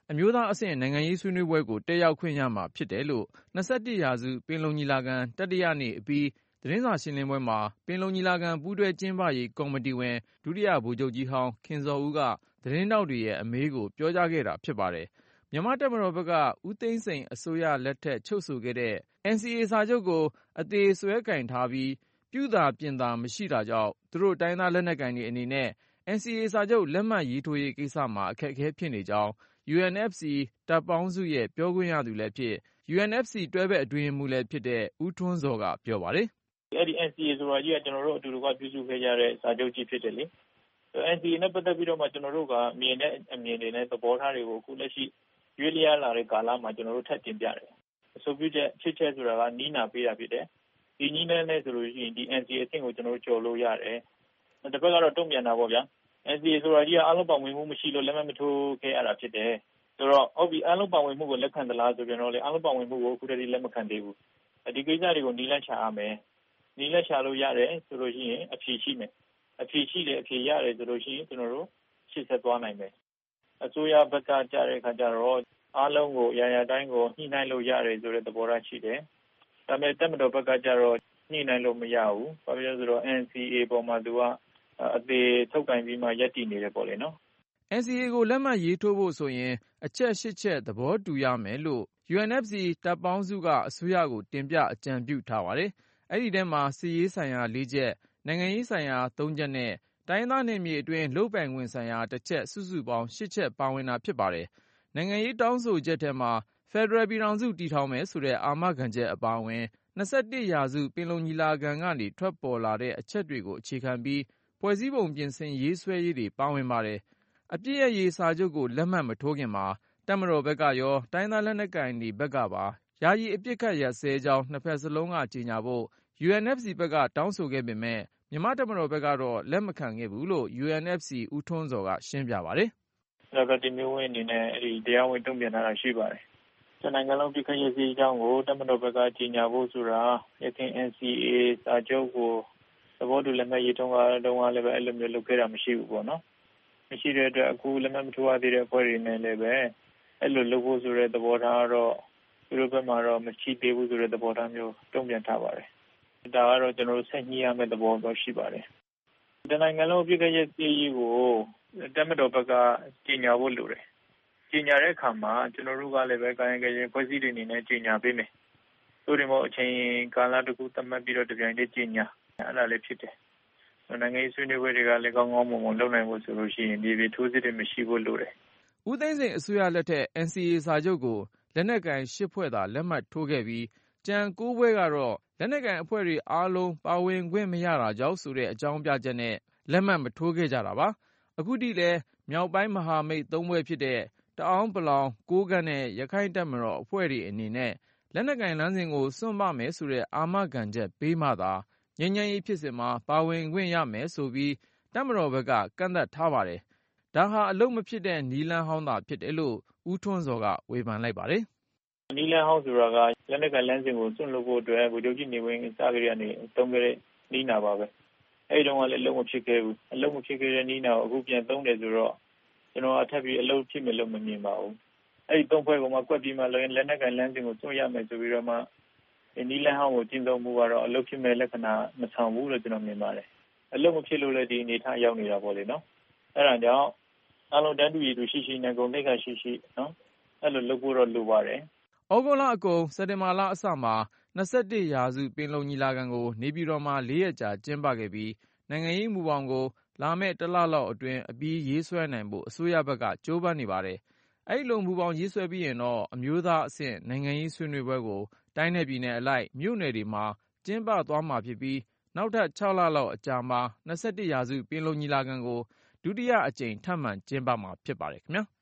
အမျိုးသားအဆင့်နိုင်ငံရေးဆွေးနွေးပွဲကိုတက်ရောက်ခွင့်ရမှာဖြစ်တယ်လို့၂၁ရာစုပင်လုံညီလာခံတတိယနေ့အပြီးသတင်းစာရှင်းလင်းပွဲမှာပင်လုံညီလာခံပူးတွဲကျင်းပရေးကော်မတီဝင်ဒုတိယဗိုလ်ချုပ်ကြီးဟောင်းခင်ဇော်ဦးကသတင်းတောက်တွေရဲ့အမေးကိုပြောကြားခဲ့တာဖြစ်ပါတယ်။မြန်မာတပ်မတော်ဘက်ကဦးသိန်းစိန်အစိုးရလက်ထက်ချုပ်ဆိုခဲ့တဲ့ အန်စီအေ စာချုပ်ကိုအသေးဆွဲကင်ထားပြီးပြုသာပြင်သာမရှိတာကြောင့်သူတို့တိုင်းသားလက်နက်ကိုင်တွေအနေနဲ့ အန်စီအေ စာချုပ်လက်မှတ်ရေးထိုးရေးကိစ္စမှာအခက်အခဲဖြစ်နေကြောင်း ယူအန်အက်ဖ်စီ တပ်ပေါင်းစုရဲ့ပြောခွင့်ရသူလည်းဖြစ် ယူအန်အက်ဖ်စီ တွဲဘက်အတွင်းရေးမှူးလည်းဖြစ်တဲ့ဦးထွန်းဇော်ကပြောပါတယ်။အဲ့ဒီ အန်စီအေ ဆိုတာကြီးကကျွန်တော်တို့အတူတူကပြုစုခဲ့ကြတဲ့စာချုပ်ကြီးဖြစ်တယ်လေ။ အန်စီအေ နဲ့ပတ်သက်ပြီးတော့မှကျွန်တော်တို့ကမြင်တဲ့အမြင်တွေနဲ့သဘောထားတွေကိုအခုလက်ရှိရွေးလျားလာတဲ့ကာလမှာကျွန်တော်တို့ထပ်တင်ပြတယ်။အဆိုပြုချက်ဖြစ်ချက်ဆိုတာကနီးနာပေးတာဖြစ်တယ်။ဒီနီးနဲ့နဲ့ဆိုလို့ရှိရင်ဒီ အန်စီအေ အဆင့်ကိုကျွန်တော်တို့ကျော်လို့ရတယ်။တစ်ဖက်ကတော့တုံ့ပြန်တာပေါ့ဗျာ။ အန်စီအေ ဆိုတာကြီးကအားလုံးပါဝင်မှုမရှိလို့လက်မှတ်မထိုးခဲ့ရတာဖြစ်တယ်။ဆိုတော့ဟုတ်ပြီအားလုံးပါဝင်မှုကိုလက်ခံသလားဆိုပြန်တော့လေအားလုံးပါဝင်မှုကိုအခုတည်းကလက်မခံသေးဘူး။ဒီကိစ္စတွေကိုနီးလန့်ချရမယ်။နီးလန့်ချလို့ရတယ်ဆိုလို့ရှိရင်အဖြေရှိမယ်။အဖြေရှိတယ်အဖြေရတယ်ဆိုလို့ရှိရင်ကျွန်တော်တို့ရှင်းဆက်သွားနိုင်မယ်။အစိုးရဘက်ကကြားတဲ့အခါကျတော့အားလုံးကိုရာရာတိုင်းကိုညှိနှိုင်းလို့ရတယ်ဆိုတဲ့သဘောထားရှိတယ်။ဒါပေမဲ့တပ်မတော်ဘက်ကကျတော့ညှိနှိုင်းလို့မရဘူး။ဘာဖြစ်လို့လဲဆိုတော့ အန်စီအေ ပေါ်မှာသူကအသေးထုတ်ကင်ပြီးမှရပ်တည်နေတယ်ပေါ့လေနော်။ အန်စီအေ ကိုလက်မှတ်ရေးထိုးဖို့ဆိုရင်အချက်၈ချက်သဘောတူရမယ်လို့ ယူအန်အက်ဖ်စီ တပ်ပေါင်းစုကအစိုးရကိုတင်ပြအကြံပြုထားပါတယ်။အဲဒီထဲမှာစစ်ရေးဆိုင်ရာ၄ချက်၊နိုင်ငံရေးဆိုင်ရာ၃ချက်နဲ့တိုင်းသားနယ်မြေအတွင်းလုပ်ပိုင်ခွင့်ဆိုင်ရာတစ်ချက်စုစုပေါင်း၈ချက်ပါဝင်တာဖြစ်ပါတယ်။နိုင်ငံရေးတောင်းဆိုချက်ထဲမှာဖက်ဒရယ်ပြည်ထောင်စုတည်ထောင်မယ်ဆိုတဲ့အာမခံချက်အပါအဝင်၂၁ရာစုပင်လုံညီလာခံကနေထွက်ပေါ်လာတဲ့အချက်တွေကိုအခြေခံပြီးဖွဲ့စည်းပုံပြင်ဆင်ရေးဆွဲရေးတွေပါဝင်ပါတယ်။အပစ်ရပ်ရေးစာချုပ်ကိုလက်မှတ်မထိုးခင်မှာတပ်မတော်ဘက်ကရောတိုင်းသားလက်နက်ကိုင်တွေဘက်ကပါယာယီအပစ်ခတ်ရပ်စဲကြောင်းနှစ်ဖက်စလုံးကကြေညာဖို့ ယူအန်အက်ဖ်စီ ဘက်ကတောင်းဆိုခဲ့ပေမဲ့မြန်မာတပ်မတော်ဘက်ကတော့လက်မခံခဲ့ဘူးလို့ ယူအန်အက်ဖ်စီ ဦးထွန်းဇော်ကရှင်းပြပါတယ်။ဒါကဒီမျိုးဝင်အနေနဲ့အဲ့ဒီတရားဝင်တုံ့ပြန်လာတာရှိပါတယ်။ဒီနိုင်ငံလုံးအပစ်ခတ်ရပ်စဲကြောင်းကိုတပ်မတော်ဘက်ကကြေညာဖို့ဆိုတာရခိုင် အန်စီအေ စာချုပ်ကိုသဘောတူလက်မှတ်ရေးထိုးတာတုန်းကလည်းပဲအဲ့လိုမျိုးလုပ်ခဲ့တာမရှိဘူးပေါ့နော်။မရှိတဲ့အတွက်အခုလက်မှတ်မထိုးရသေးတဲ့အဖွဲ့တွေနဲ့လည်းပဲအဲ့လိုလုပ်ဖို့ဆိုတဲ့သဘောထားတော့သူတို့ဘက်မှာတော့မရှိသေးဘူးဆိုတဲ့သဘောထားမျိုးတုံ့ပြန်ထားပါတယ်။ဒါကတော့ကျွန်တော်တို့ဆက်ညှိရမယ့်သဘောတော့ရှိပါတယ်။ဒီနိုင်ငံလုံးအပစ်ခတ်ရပ်စဲရေးကိုတပ်မတော်ဘက်ကကြေညာဖို့လိုတယ်။ကြေညာတဲ့အခါမှာကျွန်တော်တို့ကလည်းပဲကာယကံရှင်ဖွဲ့စည်းတွေအနေနဲ့ကြေညာပေးမယ်။ဆိုဒီမို့အချိန်ကာလတစ်ခုသတ်မှတ်ပြီးတော့တပြိုင်တည်းကြေညာအဲ့ဒါလည်းဖြစ်တယ်။နိုင်ငံရေးဆွေးနွေးပွဲတွေကလည်းကောင်းကောင်းမွန်မွန်လုပ်နိုင်ဖို့ဆိုလို့ရှိရင်ဒီပြည်ထိုးစစ်တွေမရှိဖို့လိုတယ်။ဦးသိန်းစိန်အစိုးရလက်ထက် အန်စီအေ စာချုပ်ကိုလက်နက်ကိုင်၈ဖွဲ့သာလက်မှတ်ထိုးခဲ့ပြီးကျန်၉ဖွဲ့ကတော့လက်နက်ကိုင်အဖွဲ့တွေအားလုံးပါဝင်ခွင့်မရတာကြောင့်ဆိုတဲ့အကြောင်းပြချက်နဲ့လက်မှတ်မထိုးခဲ့ကြတာပါ။အခုထိလည်းမြောက်ပိုင်းမဟာမိတ်၃ဖွဲ့ဖြစ်တဲ့တအာင်းပလောင်ကိုးကန့်နဲ့ရခိုင့်တပ်မတော်အဖွဲ့တွေအနေနဲ့လက်နက်ကိုင်လမ်းစဉ်ကိုစွန့်ပမယ်ဆိုတဲ့အာမခံချက်ပေးမှသာငြိမ်းချမ်းရေးဖြစ်စဉ်မှာပါဝင်ခွင့်ရမယ်ဆိုပြီးတပ်မတော်ဘက်ကကန့်သတ်ထားပါတယ်။ဒါဟာအလုပ်မဖြစ်တဲ့နည်းလမ်းဟောင်းသာဖြစ်တယ်လို့ဦးထွန်းဇော်ကဝေဖန်လိုက်ပါတယ်။နည်းလမ်းဟောင်းဆိုတာကလက်နက်ကိုင်လမ်းစဉ်ကိုစွန့်လို့ဖို့အတွက်ဗိုလ်ချုပ်ကြီးနေဝင်းစကြရကနေသုံးခဲ့တဲ့နည်းနာပါပဲ။အဲဒီတော့ကလည်းအလုပ်မဖြစ်ခဲ့ဘူး။အလုပ်မဖြစ်ခဲ့တဲ့နည်းနာကိုအခုပြန်သုံးတယ်ဆိုတော့ကျွန်တော်အထက်ပြီးအလုပ်ဖြစ်မယ်လို့မမြင်ပါဘူး။အဲဒီသုံးဖွဲ့ကမှကွက်ပြီးမှလက်နက်ကိုင်လမ်းစဉ်ကိုစွန့်ရမယ်ဆိုပြီးတော့မှဒီနည်းလမ်းဟောင်းကိုကျင့်သုံးမှုကတော့အလုပ်ဖြစ်မဲ့လက္ခဏာမဆောင်ဘူးလို့ကျွန်တော်မြင်ပါတယ်။အလုပ်မဖြစ်လို့လည်းဒီအနေထားရောက်နေတာပေါ့လေနော်။အဲဒါကြောင့်အလုံးတန်းတူရည်သူရှိရှိနဲ့ဂုဏ်သိက္ခာရှိရှိနော်အဲ့လိုလုပ်ဖို့တော့လိုပါတယ်။ဩဂုတ်လအကုန်စက်တင်ဘာလအစမှာ၂၁ရာစုပင်လုံညီလာခံကိုနေပြည်တော်မှာ၄ရက်ကြာကျင်းပခဲ့ပြီးနိုင်ငံရေးမူဘောင်ကိုလာမယ့်တစ်လလောက်အတွင်းအပြီးရေးဆွဲနိုင်ဖို့အစိုးရဘက်ကကြိုးပမ်းနေပါတယ်။အဲ့လိုမူဘောင်ရေးဆွဲပြီးရင်တော့အမျိုးသားအဆင့်နိုင်ငံရေးဆွေးနွေးပွဲကိုတိုင်းနယ်ပြည်နယ်အလိုက်မြို့နယ်တွေမှာကျင်းပသွားမှာဖြစ်ပြီးနောက်ထပ်၆လလောက်အကြာမှာ၂၁ရာစုပင်လုံညီလာခံကိုဒုတိယအကြိမ်ထပ်မံကျင်းပမှာဖြစ်ပါတယ်ခင်ဗျာ။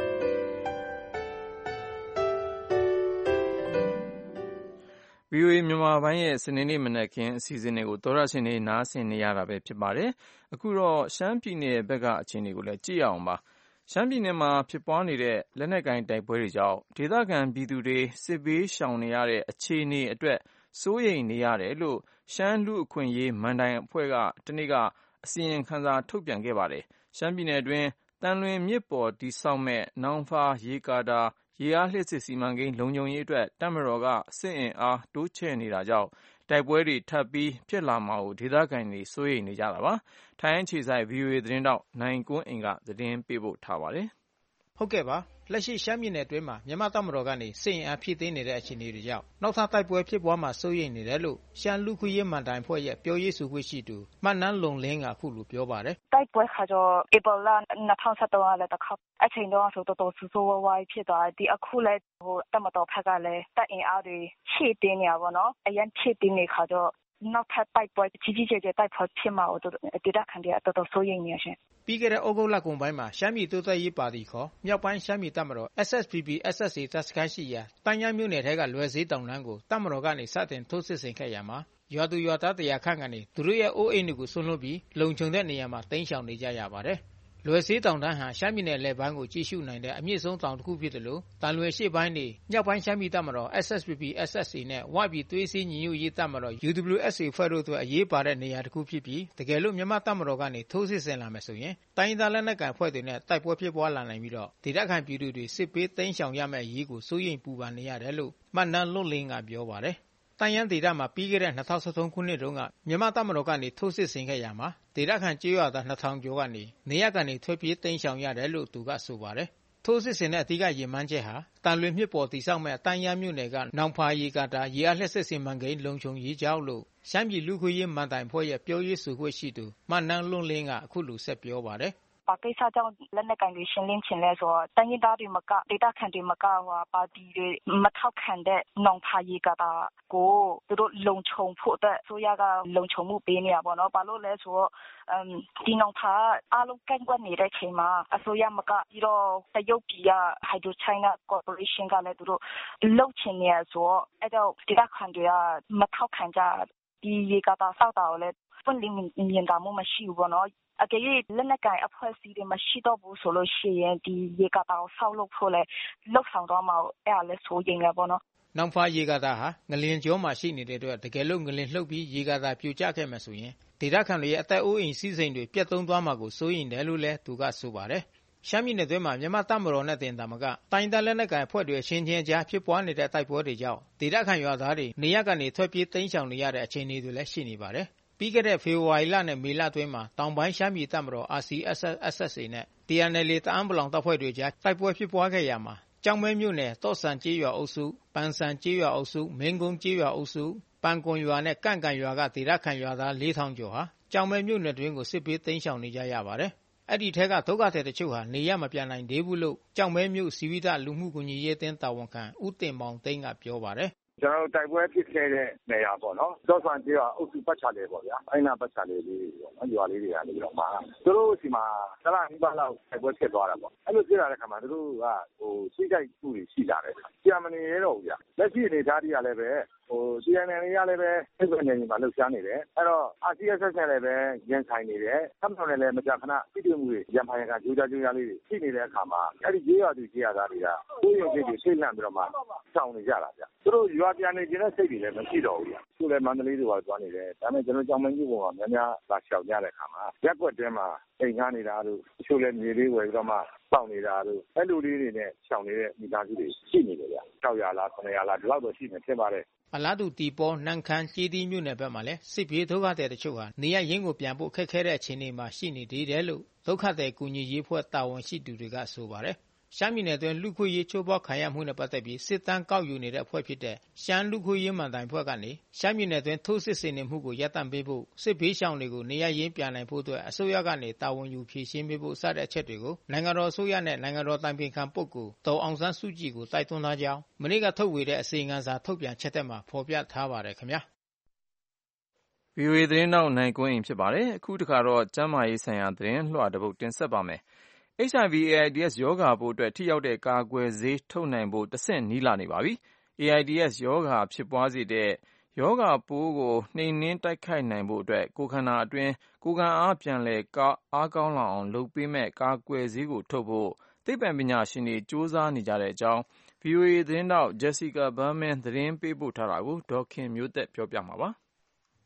ဗွီအိုအေမြန်မာပိုင်းရဲ့စနေနေ့မနက်ခင်းအစီအစဉ်တွေကိုသောရရှင်တွေနားဆင်နေရတာပဲဖြစ်ပါတယ်။အခုတော့ရှမ်းပြည်နယ်ဘက်ကအခြေအနေကိုလည်းကြည့်ရအောင်ပါ။ရှမ်းပြည်နယ်မှာဖြစ်ပွားနေတဲ့လက်နက်ကိုင်တိုက်ပွဲတွေကြောင့်ဒေသခံပြည်သူတွေစစ်ဘေးရှောင်နေရတဲ့အခြေအနေအတွက်စိုးရိမ်နေရတယ်လို့ရှမ်းလူ့အခွင့်အရေးမဏ္ဍိုင်အဖွဲ့ကတနေ့ကအစီရင်ခံစာထုတ်ပြန်ခဲ့ပါတယ်။ရှမ်းပြည်နယ်အတွင်းတန်လွင်မြစ်ပေါ်တည်ဆောက်မဲ့နောင်ဖာရေကာတာရေအားလျှပ်စစ်စီမံကိန်းလုံခြုံရေးအတွက်တပ်မတော်ကစစ်အင်အားတိုးချဲ့နေတာကြောင့်တိုက်ပွဲတွေထပ်ပြီးဖြစ်လာမှာကိုဒေသခံတွေစိုးရိမ်နေကြတာပါ။ထိုင်းအခြေစိုက် ဗီအိုအေ သတင်းတောက်နိုင်ကွန်းအိမ်ကသတင်းပေးပို့ထားပါတယ်။ဟုတ်ကဲ့ပါလက်ရှိရှမ်းပြည်နယ်အတွင်းမှာမြန်မာတပ်မတော်ကနေစစ်အင်အားဖြည့်တင်းနေတဲ့အခြေအနေတွေကြောင့်နောက်ထပ်တိုက်ပွဲဖြစ်ပွားမှာစိုးရိမ်နေတယ်လို့ရှမ်းလူခွင့်ရေးမန်တိုင်ဖွဲ့ရဲ့ပြောရေးဆိုခွင့်ရှိသူမတ်နန်းလုံလင်းကအခုလိုပြောပါတယ်တိုက်ပွဲခါတော့ဧပြီလ၂၀၁၃လည်းတစ်ခါအချိန်တော့ဆိုတော့တော်ဆိုးဆိုးဝါးဝါးဖြစ်သွားဒီအခုလည်းဟိုတပ်မတော်ဖက်ကလည်းတပ်အင်အားတွေဖြည့်တင်းနေရပါတော့အရင်ဖြည့်တင်းနေခါတော့နောက်ထပ်တိုက်ပွဲကြီးကြီးကျယ်ကျယ်တိုက်ပွဲဖြစ်မှာတော့ဒေသခံတွေတော်တော်စိုးရိမ်နေရှင်ပြီးခဲ့တဲ့ဩဂုတ်လကုန်ပိုင်းမှာရှမ်းပြည်တိုးတက်ရေးပါတီခေါ်မြောက်ပိုင်းရှမ်းပြည်တပ်မတော် S S P P S S A တပ်စခန်းရှိရာတန်းရမြို့နယ်ထဲကလွယ်ဈေးတောင်တန်းကိုတပ်မတော်ကနေစတင်ထိုးစစ်ဆင်ခဲ့ရမှာရွာသူရွာသားတရာခန့်ကနေသူတို့ရဲ့အိုးအိမ်တွေကိုဆွန့်လွတ်ပြီးလုံခြုံတဲ့နေရာမှာတိမ်းရှောင်နေကြရပါတယ်လွယ်ဈေးတောင်တန်းဟာရှမ်းပြည်နယ်လယ်ပိုင်းကိုကြည့်ရှုနိုင်တဲ့အမြင့်ဆုံးတောင်တစ်ခုဖြစ်တယ်လို့တန်လွယ်ရှေ့ပိုင်းနေမြောက်ပိုင်းရှမ်းပြည်တပ်မတော် S S P P S S A နဲ့ဝပြည်သွေးစည်းညီညွတ်ရေးတပ်မတော် U W S A ဖွဲ့တို့အတွက်အရေးပါတဲ့နေရာတစ်ခုဖြစ်ပြီးတကယ်လို့မြန်မာတပ်မတော်ကနေထိုးစစ်ဆင်လာမယ်ဆိုရင်တိုင်းဒေသလက်နက်ကိုင်ဖွဲ့တွေနဲ့တိုက်ပွဲဖြစ်ပွားလာနိုင်ပြီးတော့ဒေသခံပြည်သူတွေစစ်ပေးသိမ်းရှောင်ရမယ့်အရေးကိုစိုးရိမ်ပူပန်နေရတယ်လို့မှတ်နန်းလွတ်လင်းကပြောပါတယ်တန်ရန်ဒေသမှာပြီးခဲ့တဲ့၂၀၁၃ခုနှစ်တုန်းကမြန်မာတပ်မတော်ကနေထိုးစစ်ဆင်ခဲ့ရမှာဒေသခံကြေးရွာသား၂ထောင်ကျော်ကနေနေရကနေထွက်ပြေးတိမ်းရှောင်ရတယ်လို့သူကဆိုပါတယ်ထိုးစစ်ဆင်တဲ့အဓိကရည်မှန်းချက်ဟာတန်လွင်မြစ်ပေါ်တည်ဆောက်မဲ့တန်ရန်မြို့နယ်ကနောင်ဖာရေကာတာရေအားလျှပ်စစ်စီမံကိန်းလုံခြုံရေးကြောင်းလို့ရှမ်းပြည်လူခွင့်ရေးမန်တိုင်ဖွဲ့ရဲ့ပြောရေးဆိုခွင့်ရှိသူမနန်းလွန်းလင်းကအခုလိုဆက်ပြောပါတယ်ဘာကိစ္စကြောင့်လက်နက်ကန်တွေရှင်းလင်းချင်လဲဆိုတော့တိုင်းရင်းသားတွေမကဒေသခံတွေမကဟိုပါတီတွေမထောက်ခံတဲ့နောင်ဖာရေကာတာကိုသူတို့လုံခြုံဖို့အတွက်ဆိုရကလုံခြုံမှုပေးနေရပါတော့ဘာလို့လဲဆိုတော့အမ်ဒီနောင်ဖာအားလုံးကန့်ကွက်နေတဲ့အချိန်မှာအစိုးရမကပြီးတော့တရုတ်ပြည်က Hydro China Corporation ကလည်းသူတို့လုံချင်နေရဆိုတော့အဲ့တော့ဒေသခံတွေကမထောက်ခံကြဒီရေကာတာဆောက်တာကိုလည်းပွင့်လင်းမြင်သာမှုမရှိဘူးပေါ့နော်အကယ်၍လက်နက်ကိုင်အဖွဲ့အစည်းတွေမရှိတော့ဘူးဆိုလို့ရှိရင်ဒီရေကာတာကိုဆောက်လုပ်ဖို့လဲလှုပ်ဆောင်တော့မှာအဲ့ဒါလဲဆိုရင်လည်းပေါ့နော်နောင်ဖာရေကာတာဟာငလင်ကျောမှာရှိနေတဲ့အတွက်တကယ်လို့ငလင်လှုပ်ပြီးရေကာတာပြိုကျခဲ့မှဆိုရင်ဒေသခံတွေရဲ့အသက်အိုးအိမ်စီးစိမ်တွေပြတ်သုံးသွားမှာကိုစိုးရိမ်တယ်လို့လဲသူကဆိုပါတယ်ရှမ်းပြည်နယ်တွင်းမှာမြန်မာတပ်မတော်နဲ့တင်တာမကတိုင်းဒေသလက်နက်ကိုင်အဖွဲ့တွေအချင်းချင်းကြားဖြစ်ပွားနေတဲ့တိုက်ပွဲတွေကြောင့်ဒေသခံရွာသားတွေနေရကနေထွက်ပြေးတိမ်းရှောင်နေရတဲ့အခြေအနေတွေလည်းရှိနေပါတယ်ပြီးခဲ့တဲ့ဖေဖော်ဝါရီလနဲ့မေလအတွင်းမှာတောင်ပိုင်းရှမ်းပြည်တပ်မတော် R C S S S A နဲ့ T N L A တအန်းပလောင်တပ်ဖွဲ့တွေကြားတိုက်ပွဲဖြစ်ပွားခဲ့ရမှာကျောင်းမဲမြို့နယ်တော့ဆန်ကျေးရွာအုပ်စုပန်ဆန်ကျေးရွာအုပ်စုမင်းကုန်းကျေးရွာအုပ်စုပန်ကွန်ရွာနဲ့ကန့်ကန်ရွာကဒေသခံရွာသားလေးထောင်ကျော်ဟာကျောင်းမဲမြို့နယ်တွင်းကိုစစ်ပေးသိမ်းရှောင်နေကြရပါတယ်အဲ့ဒီထဲကဒုက္ခသည်တချို့ဟာနေရမပြန်နိုင်သေးဘူးလို့ကျောင်းမဲမြို့စီဝိဒလူမှုကူညီရေးအသင်းတာဝန်ခံဦးတင်မောင်သိန်းကပြောပါတယ်ကျွန်တော်တိုက်ပွဲဖြစ်ခဲ့တဲ့နေရာပေါ့နော်တောဆန်ကျေးရွာအုပ်စုပတ်ချာလေးပေါ့ဗျာအဲ့နာပတ်ချာလေးလေးပေါ့နော်ရွာလေးတွေကနေပြီးတော့မှသူတို့စီမှာတလားဒီပါလောက်တိုက်ပွဲဖြစ်သွားတာပေါ့အဲ့လိုဖြစ်လာတဲ့ခါမှာသူတို့ကဟိုစိတ်ကြိုက်မှုတွေရှိလာတယ်ကြာမနေရတော့ဘူးဗျာလက်ရှိအနေထားတွေကလည်းပဲဟို T N L A ကလည်းပဲစိတ်ဝင်နေမှာလှုပ်ရှားနေတယ်အဲ့တော့ R C S S နဲ့လည်းပဲရင်ဆိုင်နေတယ်ဆက်တော်လည်းမကြာခဏပြည်သူမှုတွေရံဖန်ရံကကြိုးကြားကြိုးကြားလေးတွေရှိနေတဲ့အခါမှာအဲ့ဒီကြေးရွာသူကြေးရွာသားတွေကကိုယ့်ရဲ့စိတ်တွေစိတ်လန့်ပြီးတော့မှစောင့်နေကြတာဗျသူတို့ရွာပြန်နေခြင်းနဲ့စိတ်တွေလည်းမရှိတော့ဘူးဗျသူလည်းမန္တလေးတွေကသွားနေတယ်ဒါပေမဲ့ကျွန်တော်ကြောင်မင်းကြီးပေါ်မှာများများလာလျှောက်ကြတဲ့အခါမှာရက်ွက်တဲမှာအိမ်ငှားနေတာတို့တချို့လည်းမြေလေးဝယ်ပြီးတော့မှစောင့်နေတာတို့အဲ့လိုလေးတွေနဲ့ရှောင်နေတဲ့မိသားစုတွေရှိနေတယ်ဗျ၆ရာလား၇ရာလားဒီလောက်တော့ရှိနေဖြစ်ပါတယ်အလားတူတီပေါ်နန်ခမ်းကြေးတီးမြို့နယ်ဘက်မှာလည်းစစ်ပြေးဒုက္ခသည်တချို့ဟာနေရရင်းကိုပြန်ဖို့ခက်ခဲတဲ့အခြေအနေမှာရှိနေသေးတယ်လို့ဒုက္ခသည်ကူညီရေးဖွဲ့တာဝန်ရှိသူတွေကဆိုပါတယ်ရှမ်းပြည်နယ်တွင်လူခွေရေးချိုးဖောက်ခံရမှုနဲ့ပတ်သက်ပြီးစစ်တမ်းကောက်ယူနေတဲ့အဖွဲ့ဖြစ်တဲ့ရှမ်းလူခွေရေးမန်တိုင်ဖွဲ့ကနေရှမ်းပြည်နယ်တွင်ထိုးစစ်ဆင်နေမှုကိုရပ်တန့်ပေးဖို့စစ်ဘေးရှောင်တွေကိုနေရရင်းပြန်နိုင်ဖို့အတွက်အစိုးရကနေတာဝန်ယူဖြည့်ရှင်းပေးဖို့စတဲ့အချက်တွေကိုနိုင်ငံတော်အစိုးရနဲ့နိုင်ငံတော်တိုင်ပင်ခံပုဂ္ဂိုလ်ဒေါ်အောင်ဆန်းစုကြည်ကိုတိုက်တွန်းထားကြောင်းမနေ့ကထုတ်ဝေတဲ့အစီရင်ခံစာထုတ်ပြန်ချက်ထဲမှာဖော်ပြထားပါတယ်ခင်ဗျာဗီအိုအေသတင်းတောက်နိုင်ကွင်းဖြစ်ပါတယ်အခုတခါတော့ကျန်းမာရေးဆိုင်ရာသတင်းလွှာတစ်ပုဒ်တင်ဆက်ပါမယ်H I V AIDS ရောဂါပိုးအတွက်ထိရောက်တဲ့ကာကွယ်ဆေးထုတ်နိုင်ဖို့တဆင့်နီးလာနေပါပြီ။ AIDS ရောဂါဖြစ်ပွားစေတဲ့ရောဂါပိုးကိုနှိမ်နင်းတိုက်ခိုက်နိုင်ဖို့အတွက်ကိုယ်ခန္ဓာအတွင်းကိုယ်ခံအားပြန်လည်အားကောင်းလာအောင်လုပ်ပေးမဲ့ကာကွယ်ဆေးကိုထုတ်ဖို့သိပ္ပံပညာရှင်တွေစူးစမ်းနေကြတဲ့အကြောင်း ဗွီအိုအေသတင်းတောက် Jessica Berman သတင်းပေးပို့ထားတာကိုဒေါ်ခင်မျိုးသက်ပြောပြမှာပါ။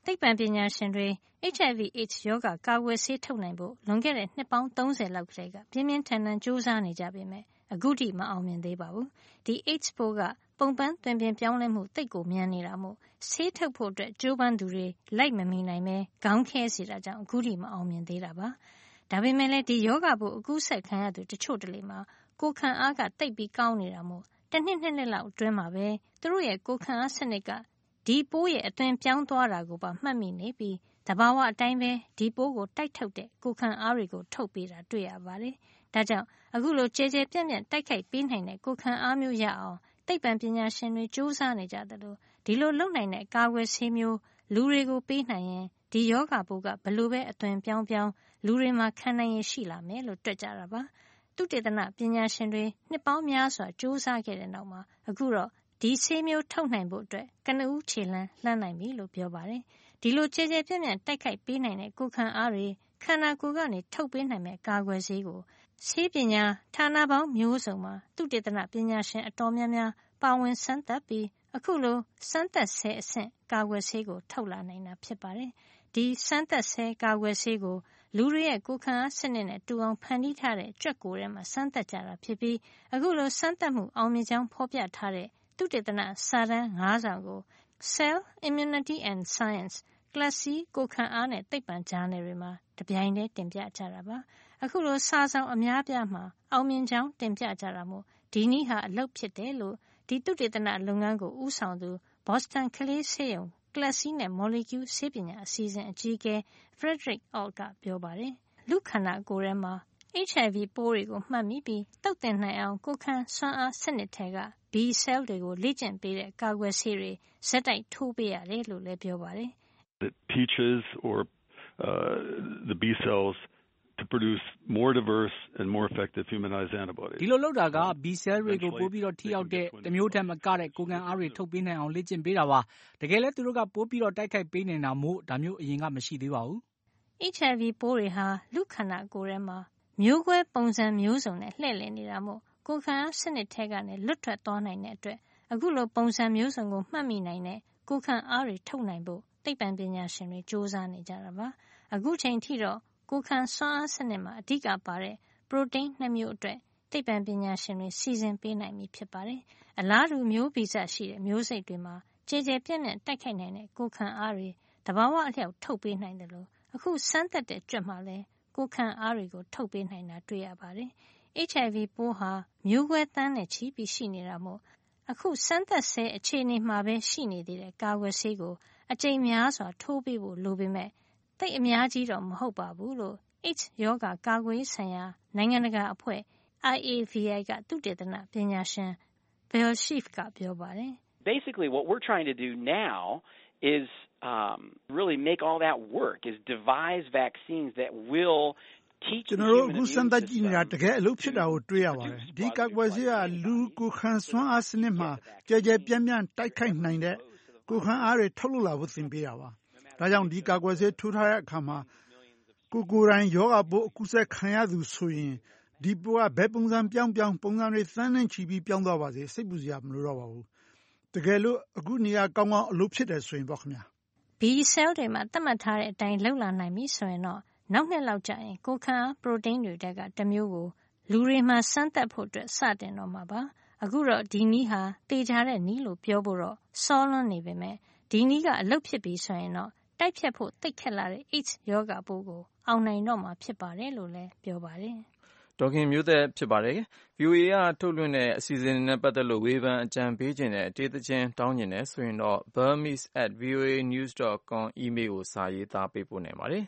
သိပ္ပံပညာရှင်တွေ H I V AIDS ရောဂါကာကွယ်ဆေးထုတ်နိုင်ဖို့လွန်ခဲ့တဲ့နှစ်ပေါင်းသုံးဆယ်လောက်ကတည်းကပြင်းပြင်းထန်ထန်ကြိုးစားနေကြပေမယ့်အခုထိမအောင်မြင်သေးပါဘူး။ဒီ AIDS ပိုးကပုံပန်းသွင်ပြင်ပြောင်းလဲမှုသိပ်ကိုမြန်နေတာမို့ဆေးထုတ်ဖို့အတွက်ကြိုးပမ်းသူတွေလိုက်မမီနိုင်ပဲခေါင်းခဲစေတာကြောင့်အခုထိမအောင်မြင်သေးတာပါ။ဒါပေမဲ့လည်းဒီယောဂပိုးအကူးစက်ခံရသူတချို့တလေမှာကိုယ်ခံအားကသိပ်ပြီးကောင်းနေတာမို့တစ်နှစ်နှစ်နှစ်လောက်အတွင်းမှာပဲသူတို့ရဲ့ကိုယ်ခံအားစနစ်ကဒီပိုးရဲ့အသွင်ပြောင်းသွားတာကိုပါမှတ်မိနေပြီးသဘာဝအတိုင်းပဲဒီပိုးကိုတိုက်ထုတ်တဲ့ကိုယ်ခံအားတွေကိုထုတ်ပေးတာတွေ့ရပါတယ်။ဒါကြောင့်အခုလိုကြဲကြဲပြန့်ပြန့်တိုက်ခိုက်ပေးနိုင်တဲ့ကိုယ်ခံအားမျိုးရအောင်သိပ္ပံပညာရှင်တွေစူးစမ်းနေကြတယ်လို့ဒီလိုလုပ်နိုင်တဲ့ကာကွယ်ဆေးမျိုးလူတွေကိုပေးနိုင်ရင်ဒီယောဂပိုးကဘလို့ပဲအသွင်ပြောင်းပြောင်းလူတွေမှာခံနိုင်ရရှိလာမယ်လို့တွက်ကြတာပါ။သုတေသနပညာရှင်တွေနှစ်ပေါင်းများစွာစူးစမ်းခဲ့တဲ့နောက်မှာအခုတော့ဒီဆေးမျိုးထုတ်နိုင်ဖို့အတွက်ကနဦးခြေလှမ်းလှမ်းနိုင်ပြီလို့ပြောပါတယ်။ဒီလိုကြဲကြဲပြန့်ပြန့်တိုက်ခိုက်ပေးနိုင်တဲ့ကိုယ်ခံအားတွေခန္ဓာကိုယ်ကနေထုတ်ပေးနိုင်မဲ့ကာကွယ်ဆေးကိုဆေးပညာဌာနပေါင်းမျိုးစုံမှာသုတေသနပညာရှင်အတော်များများပါဝင်စမ်းသပ်ပြီးအခုလိုစမ်းသပ်ဆဲအဆင့်ကာကွယ်ဆေးကိုထုတ်လာနိုင်တာဖြစ်ပါတယ်။ဒီစမ်းသပ်ဆဲကာကွယ်ဆေးကိုလူတွေရဲ့ကိုယ်ခံအားစနစ်နဲ့တူအောင်ဖန်တီးထားတဲ့ကြွက်ကိုယ်ထဲမှာစမ်းသပ်ကြတာဖြစ်ပြီးအခုလိုစမ်းသပ်မှုအောင်မြင်ကြောင်းဖော်ပြထားတဲ့သုတေသနစာတမ်းငါးစောင်ကို Cell Immunity and Science ကလပ်စီကိုယ်ခံအားနဲ့သိပ္ပံဂျာနယ်တွေမှာတပြိုင်တည်းတင်ပြကြတာပါအခုလိုစာဆောင်အများပြားမှာအောင်မြင်ကြောင်းတင်ပြကြတာမို့ဒီနည်းဟာအလုပ်ဖြစ်တယ်လို့ဒီသုတေသနလုပ်ငန်းကိုဦးဆောင်သူ Boston ကလေးဆေးရုံကလပ်စီနဲ့ Molecule ဆေးပညာအစီအစဉ်အကြီးအကဲ Frederick Alt ကပြောပါတယ်လူခန္ဓာကိုယ်ထဲမှာ H I V ပိုးတွေကိုမှတ်မိပြီးတုတ်တင်နိုင်အောင်ကိုယ်ခံစွမ်းအားစနစ်ထဲက B cell တွေကိုလေ့ကျင့်ပေးတဲ့ကာကွယ်ဆေးတွေဇက်တိုက်ထိုးပေးရတယ်လို့လည်းပြောပါတယ် It teaches or uh, the B cells to produce more diverse and more effective humanized antibodies. ဒီလိုလုပ်တာက B cell တွေကိုပိုပြီးတော့ထိရောက်တဲ့တမျိုးထက်မကတဲ့ကိုယ်ခံအားတွေထုတ်ပေးနိုင်အောင်လေ့ကျင့်ပေးတာပါတကယ်လဲသူတို့ကပိုပြီးတော့တိုက်ခိုက်ပေးနေတာမို့ဒါမျိုးအရင်ကမရှိသေးပါဘူး H I V ပိုးတွေဟာလူခန္ဓာကိုယ်ထဲမှာမျိုးကွဲပုံစံမျိုးစုံနဲ့လှည့်လည်နေတာမို့ကိုယ်ခံအားစနစ်ထဲကနေလွတ်ထွက်သွားနိုင်တဲ့အတွက်အခုလိုပုံစံမျိုးစုံကိုမှတ်မိနိုင်တဲ့ကိုယ်ခံအားတွေထုတ်နိုင်ဖို့သိပ္ပံပညာရှင်တွေစူးစမ်းနေကြတာပါအခုချိန်ထိတော့ကိုယ်ခံစွမ်းအားစနစ်မှာအဓိကပါတဲ့ပရိုတိန်းနှစ်မျိုးအတွက်သိပ္ပံပညာရှင်တွေစီစဉ်ပေးနိုင်ပြီဖြစ်ပါတယ်အလားတူမျိုးဗီဇရှိတဲ့မျိုးစိတ်တွေမှာကြေကြေပြန့်ပြန့်တိုက်ခိုက်နိုင်တဲ့ကိုယ်ခံအားတွေတဘာဝအလျောက်ထုတ်ပေးနိုင်တယ်လို့အခုစမ်းသပ်တဲ့ကြွက်မှာလည်းကိုယ်ခံအားတွေကိုထုတ်ပေးနိုင်တာတွေ့ရပါတယ် H I V ပိုးဟာမျိုးကွဲသန်းနဲ့ချီပြီးရှိနေတာမို့အခုစမ်းသပ်ဆဲအခြေအနေမှာပဲရှိနေသေးတဲ့ကာကွယ်ဆေးကိုအကြိမ်များစွာထိုးပေးဖို့လိုပေမဲ့သိအများကြီးတော့မဟုတ်ပါဘူးလို့ AIDS ရောဂါကာကွယ်ရေးဆိုင်ရာနိုင်ငံတကာအဖွဲ့ I A V I ကသုတေသနပညာရှင် Bill Schiff ကပြောပါတယ် Basically what we're trying to do now is um, really make all that work is devise vaccines that will ကျွန်တော်တို့အခုစမ်းသပ်ကြည့်နေတာတကယ်အလုပ်ဖြစ်တာကိုတွေ့ရပါတယ်ဒီကာကွယ်ဆေးကလူကိုခံစွမ်းအားစနစ်မှာကြဲကြဲပြန့်ပြန့်တိုက်ခိုက်နိုင်တဲ့ကိုခံအားတွေထုတ်လုပ်လာဖို့သင်ပေးတာပါဒါကြောင့်ဒီကာကွယ်ဆေးထိုးထားတဲ့အခါမှာကိုကိုယ်တိုင်ယောဂပိုးအကူးစက်ခံရသူဆိုရင်ဒီပိုးကဘယ်ပုံစံပြောင်းပြောင်းပုံစံတွေသန်းနဲ့ချီပြီးပြောင်းသွားပါစေစိတ်ပူစရာမလိုတော့ပါဘူးတကယ်လို့အခုနေရာကောင်းကောင်းအလုပ်ဖြစ်တယ်ဆိုရင်ပေါ့ခင်ဗျာ B cell တွေမှာသတ်မှတ်ထားတဲ့အတိုင်းလှုပ်လာနိုင်ပြီဆိုရင်တော့နောက်နှစ်လောက်ကြာရင်ကိုယ်ခံအားပရိုတိန်းတွေတက်ကတစ်မျိုးကိုလူတွေမှာစမ်းသပ်ဖို့အတွက်စတင်တော့မှာပါအခုတော့ဒီနည်းဟာတေချာတဲ့နည်းလို့ပြောဖို့တော့စောလွန်းနေပေမဲ့ဒီနည်းကအလုပ်ဖြစ်ပြီးဆိုရင်တော့တိုက်ဖြတ်ဖို့သိခက်လာတဲ့ AIDS ရောဂါပိုးကိုအောင်နိုင်တော့မှာဖြစ်ပါတယ်လို့လည်းပြောပါတယ်ဒေါခင်မျိုးသက်ဖြစ်ပါတယ် V O A ကထုတ်လွှင့်တဲ့အစီအစဉ်နဲ့ပတ်သက်လို့ဝေဖန်အကြံပေးခြင်းနဲ့တေးသချင်းတောင်းခြင်းနဲ့ဆိုရင်တော့ burmese at v o a news dot com email ကိုစာရေးသားပေးပို့နိုင်ပါတယ်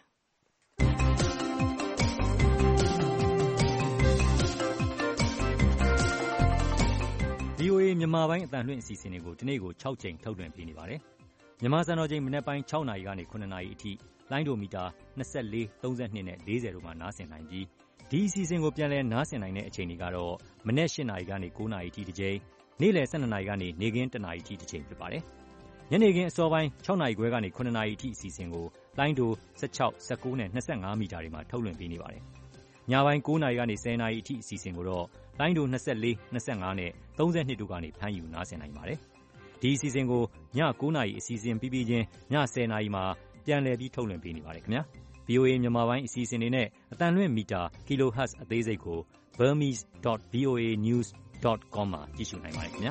V O A မြန်မာပိုင်းအသံလွှင့်အစီအစဉ်တွေကိုဒီနေ့ကို၆ချိန်ထုတ်လွှင့်ပေးနေပါတယ်မြန်မာစံတော်ချိန်မနက်ပိုင်း၆နာရီကနေ၇နာရီအထိလိုင်းဒိုမီတာ၂၄ ၃၂နဲ့၄၀တို့မှာနားဆင်နိုင်ပြီးဒီအစီအစဉ်ကိုပြန်လည်နားဆင်နိုင်တဲ့အချိန်တွေကတော့မနက်၈နာရီကနေ၉နာရီအထိတစ်ချိန်နေ့လယ်၁၂နာရီကနေနေ့ခင်း၁နာရီအထိတစ်ချိန်ဖြစ်ပါတယ်ညနေခင်းအစောပိုင်း၆နာရီခွဲကနေ၇နာရီအထိအစီအစဉ်ကိုလိုင်းဒို၁၆ ၁၉နဲ့၂၅မီတာတွေမှာထုတ်လွှင့်ပေးနေပါတယ်ညပိုင်း၉နာရီကနေ၁၀နာရီအထိအစီအစဉ်ကိုတော့လိုင်းဒို၂၄ ၂၅နဲ့၃၂တို့ကနေဖမ်းယူနားဆင်နိုင်ပါတယ်ဒီအစီအစဉ်ကိုည၉နာရီအစီအစဉ်ပြီးပြီးချင်းည၁၀နာရီမှာပြန်လည်ပြီးထုတ်လွှင့်ပေးနေပါတယ်ခင်ဗျာ ဗွီအိုအေ မြန်မာပိုင်းအစီအစဉ်တွေနဲ့အတန်လွင့်မီတာ kilohertz အသေးစိတ်ကို burmese dot voa news dot com မှာကြည့်ရှုနိုင်ပါတယ်ခင်ဗျာ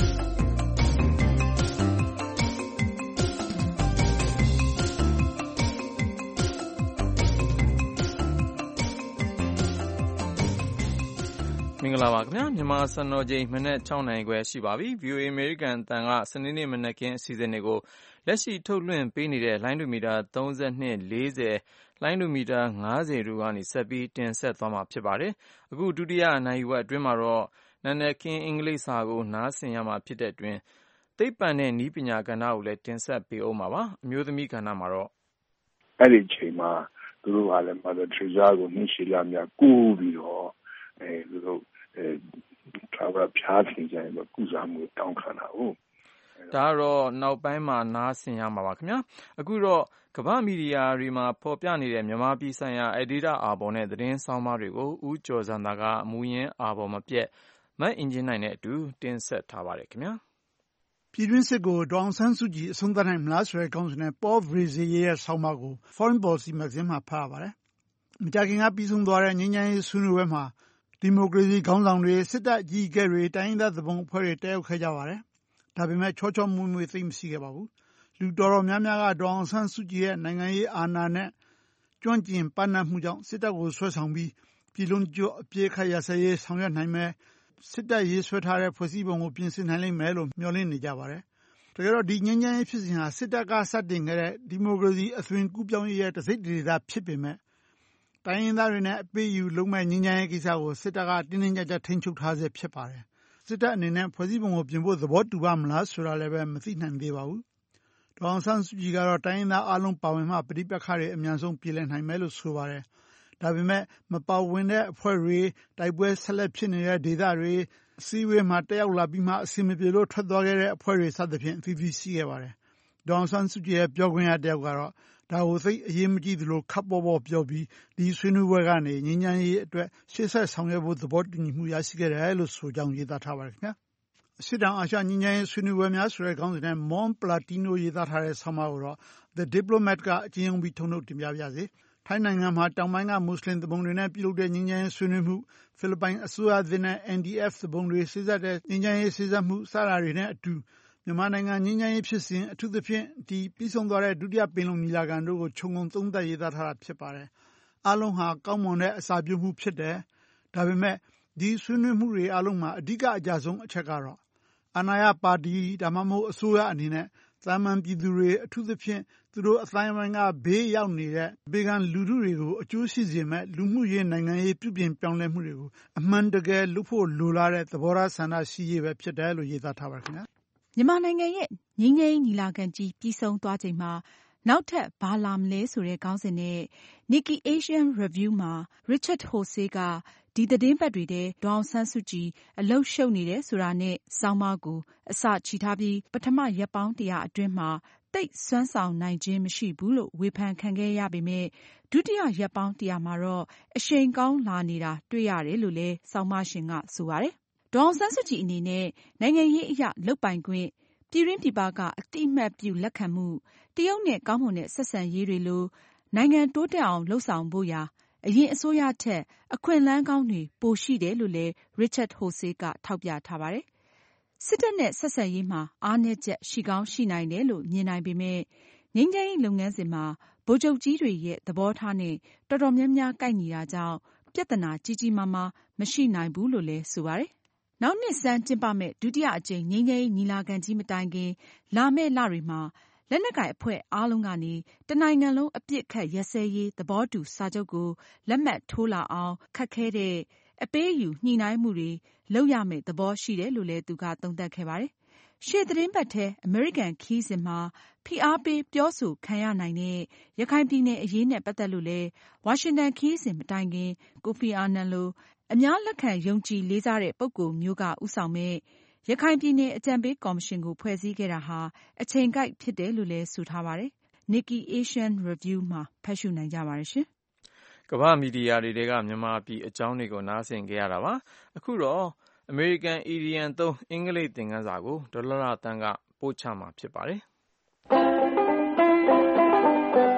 မင်္ဂလာပါခင်ဗျာမြန်မာစံတော်ချိန်မနက်၆နာရီခွဲရှိပါပြီ ဗွီအိုအေ အမေရိကန်အသံကစနေနေ့မနက်ခင်းအစီအစဉ်တွေကိုလက်ရှိထုတ်လွှင့်ပေးနေတဲ့လိုင်းဒူမီတာသုံး၂ ၄၀လိုင်းဒူမီတာ၅၀တို့ကနေဆက်ပြီးတင်ဆက်သွားမှာဖြစ်ပါတယ်အခုဒုတိယနိုင်ဝက်အတွင်းမှာတော့နာနယ်ခင်းအင်္ဂလိပ်စာကိုနားဆင်ရမှာဖြစ်တဲ့အတွင်းသိပ္ပံနဲ့နည်းပညာကဏ္ဍကိုလည်းတင်ဆက်ပေးအောင်ပါပါအမျိုးသမီးကဏ္ဍမှာတော့အဲ့ဒီချိန်မှာသူတို့ကလည်း Mother Teresa ကိုနှိမ့်ရှိလာများကူးပြီးတော့အဲသူတို့အဲထာဝရဘုရားသခင်ကြရင်ကုစားမှုတောင်းခံတာဟုတ်ဒါတော့နောက်ပိုင်းမှာနားဆင်ရမှာပါခင်ဗျာအခုတော့ကမ္ဘာမီဒီယာတွေမှာဖော်ပြနေတဲ့မြန်မာပြည်ဆိုင်ရာအဒီတာအာဘော်နဲ့သတင်းဆောင်းပါးတွေကိုဦးကျော်စံသာကမူရင်းအာဘော်မပြတ်မတ်အင်ဂျင်နိုင်နဲ့အတူတင်ဆက်ထားပါတယ်ခင်ဗျာပြည်တွင်းစစ်ကိုဒေါအောင်ဆန်းစုကြည်အဆုံးသတ်နိုင်မလားဆိုတဲ့ကောင်းစဉ်နဲ့ Paul Brasier ရဲ့ဆောင်းပါးကို Foreign Policy Magazine မှာဖတ်ရပါတယ်မကြာခင်ကပြီးဆုံးသွားတဲ့ငြိမ်းချမ်းရေးဆွေးနွေးပွဲမှာဒီမိုကရေစီခေါင်းဆောင်တွေစစ်တပ်အကြီးအကဲတွေတိုင်းရင်းသားသဘုံအဖွဲ့တွေတက်ရောက်ခဲ့ကြပါတယ်ဒါပေမဲ့ချောချောမွေ့မွေ့သိမရှိခဲ့ပါဘူးလူတော်တော်များများကဒေါအောင်ဆန်းစုကြည်ရဲ့နိုင်ငံရေးအာဏာနဲ့ကျွမ်းကျင်ပန်းနတ်မှုကြောင့်စစ်တပ်ကိုဆွဲဆောင်ပြီးပြည်လုံးကျွတ်အပြည့်ခတ်ရစရေးဆောင်ရွက်နိုင်မယ်စစ်တပ်ရေးဆွဲထားတဲ့ဖွဲ့စည်းပုံကိုပြင်ဆင်နိုင်လိမ့်မယ်လို့မျှော်လင့်နေကြပါတယ်တကယ်တော့ဒီငြိမ်းချမ်းရေးဖြစ်စဉ်ဟာစစ်တပ်ကစတင်ခဲ့တဲ့ဒီမိုကရေစီအသွင်ကူးပြောင်းရေးရဲ့တစိတ်တဒေသဖြစ်ပေမဲ့တိုင်းရင်းသားတွေနဲ့အပေးယူလုံးမဲ့ငြိမ်းချမ်းရေးကိစ္စကိုစစ်တပ်ကတင်းတင်းကြပ်ကြပ်ထိန်းချုပ်ထားဆဲဖြစ်ပါတယ်စစ်တပ်အနေနဲ့ဖွဲ့စည်းပုံကိုပြင်ဖို့သဘောတူပါမလားဆိုတာလည်းပဲမသိနိုင်သေးပါဘူးဒေါအောင်ဆန်းစုကြည်ကတော့တိုင်းရင်းသားအလုံးပါဝင်မှပဋိပက္ခတွေအများဆုံးပြည်လည်နိုင်မယ်လို့ဆိုပါတယ်ဒါပေမဲ့မပါဝင်တဲ့အဖွဲ့တွေတိုက်ပွဲဆက်လက်ဖြစ်နေတဲ့ဒေသတွေအစည်းအဝေးမှာတက်ရောက်လာပြီးမှအစီအမပြေလို့ထွက်သွားခဲ့တဲ့အဖွဲ့တွေစသဖြင့်အသီးသီးရှိခဲ့ပါတယ်ဒေါအောင်ဆန်းစုကြည်ရဲ့ပြောခွင့်ရတယောက်ကတော့ဒါကိုသိအရေးမကြီးသလိုခပ်ပေါ်ပေါ်ပြောပြီးဒီဆွေးနွေးပွဲကနေငြိမ်းချမ်းရေးအတွက်ရှေ့ဆက်ဆောင်ရွက်ဖို့သဘောတူညီမှုရရှိခဲ့တယ်လို့ဆိုကြောင်းရေးသားထားပါတယ်ခင်ဗျာအရှေ့တောင်အာရှငြိမ်းချမ်းရေးဆွေးနွေးပွဲများဆိုတဲ့ခေါင်းစဉ်နဲ့ Mon Platino ရေးသားထားတဲ့ဆောင်းပါးကိုတော့ The Diplomat ကအကျဉ်းချုပ်ပြီးထုတ်နှုတ်တင်ပြပါရစေထိုင်းနိုင်ငံမှာတောင်ပိုင်းကမွတ်စလင်သဘုံတွေနဲ့ပြုလုပ်တဲ့ငြိမ်းချမ်းရေးဆွေးနွေးမှုဖိလစ်ပိုင်အစိုးရသစ်နဲ့ N D F သဘုံတွေစေ့စပ်တဲ့ငြိမ်းချမ်းရေးစေ့စပ်မှုစတာတွေနဲ့အတူမြန်မာနိုင်ငံငြိမ်းချမ်းရေးဖြစ်စဉ်အထူးသဖြင့်ဒီပြီးဆုံးသွားတဲ့ဒုတိယပင်လုံညီလာခံတို့ကိုခြုံငုံသုံးသပ်ရေးသားထားတာဖြစ်ပါတယ်။အားလုံးဟာကောင်းမွန်တဲ့အစာပြုမှုဖြစ်တယ်။ဒါပေမဲ့ဒီဆွေးနွေးမှုတွေအားလုံးမှာအဓိကအကြဆုံးအချက်ကတော့အာဏာရပါတီဒါမှမဟုတ်အစိုးရအနေနဲ့သာမန်ပြည်သူတွေအထူးသဖြင့်သူတို့အတိုင်းအဝန်ကဘေးရောက်နေတဲ့ဘေးကလူထုတွေကိုအကျိုးရှိစေမဲ့လူမှုရေးနိုင်ငံရေးပြုပြင်ပြောင်းလဲမှုတွေကိုအမှန်တကယ်လုပ်ဖို့လိုလားတဲ့သဘောထားဆန္ဒရှိရေးပဲဖြစ်တယ်လို့ရေးသားထားပါခင်ဗျာမြန်မာနိုင်ငံရဲ့ငြိမ်းချမ်းရေးညီလာခံကြီးပြီးဆုံးသွားချိန်မှာနောက်ထပ်ဘာလာမလဲဆိုတဲ့ခေါင်းစဉ်နဲ့ Nikkei Asian Review မှာ Richard Horsey ကဒီသတင်းပတ်တွေထဲဒေါအောင်ဆန်းစုကြည်အလုရှုပ်နေတယ်ဆိုတာနဲ့ဆောင်းပါးကိုအစချီထားပြီးပထမရက်ပေါင်းတရာအတွင်းမှာသိပ်စွမ်းဆောင်နိုင်ခြင်းမရှိဘူးလို့ဝေဖန်ခံခဲ့ရပေမဲ့ဒုတိယရက်ပေါင်းတရာမှာတော့အရှိန်ကောင်းလာနေတာတွေ့ရတယ်လို့လည်းဆောင်းပါးရှင်ကဆိုပါတယ်။ဒေါအောင်ဆန်းစုကြည်အနေနဲ့နိုင်ငံရေးအရလုပ်ပိုင်ခွင့်ပြည်တွင်းပြည်ပကအတိအမှတ်ပြုလက်ခံမှုတရုတ်နဲ့ကောင်းမွန်တဲ့ဆက်ဆံရေးတွေလိုနိုင်ငံတိုးတက်အောင်လှုပ်ဆောင်ဖို့ရာအရင်အစိုးရထက်အခွင့်အလမ်းကောင်းတွေပိုရှိတယ်လို့လည်း Richard Horsey ကထောက်ပြထားပါတယ်။စစ်တပ်နဲ့ဆက်ဆံရေးမှာအားနည်းချက်ရှိကောင်းရှိနိုင်တယ်လို့မြင်နိုင်ပေမဲ့ငြိမ်းချမ်းရေးလုပ်ငန်းစဉ်မှာဗိုလ်ချုပ်ကြီးတွေရဲ့သဘောထားနဲ့တော်တော်များများကိုက်ညီတာကြောင့်ပြဿနာကြီးကြီးမားမားမရှိနိုင်ဘူးလို့လည်းဆိုပါတယ်။နောက်နှစ်ဆန်းကျင်းပမဲ့ဒုတိယအကြိမ်ငြိမ်းချမ်းရေးညီလာခံကြီးမတိုင်ခင်လာမယ့်လတွေမှာလက်နက်ကိုင်အဖွဲ့အားလုံးကနေတနိုင်ငံလုံးအပြစ်ခတ်ရက်စဲရေးသဘောတူစာချုပ်ကိုလက်မှတ်ထိုးလာအောင်ခက်ခဲတဲ့အပေးအယူညှိနှိုင်းမှုတွေလုပ်ရမယ့်သဘောရှိတယ်လို့လည်းသူကသုံးသပ်ခဲ့ပါတယ်။ရှေ့သတင်းပတ်ထဲအမေရိကန်ခီးစဉ်မှာဖိအားပေးပြောဆိုခံရနိုင်တဲ့ရခိုင်ပြည်နယ်အရေးနဲ့ပတ်သက်လို့လည်းဝါရှင်တန်ခီးစဉ်မတိုင်ခင်ကိုဖီအာနန်လိုအများလက်ခံယုံကြည်လေးစားတဲ့ပုဂ္ဂိုလ်မျိုးကဦးဆောင်မဲ့ရခိုင်ပြည်နယ်အကြံပေးကော်မရှင်ကိုဖွဲ့စည်းခဲ့တာဟာအချိန်ကိုက်ဖြစ်တယ်လို့လည်းဆိုထားပါတယ်။ Nikkei Asian Review မှာဖတ်ရှုနိုင်ကြပါတယ်ရှင်။ကမ္ဘာမီဒီယာတွေကမြန်မာပြည်အကြောင်းတွေကိုနားဆင်ကြရတာပါ။အခုတော့အမေရိကန်အီဒီယံသုံးအင်္ဂလိပ်သင်ခန်းစာကိုဒေါ်လာတန်းကပို့ချမှာဖြစ်ပါတယ်။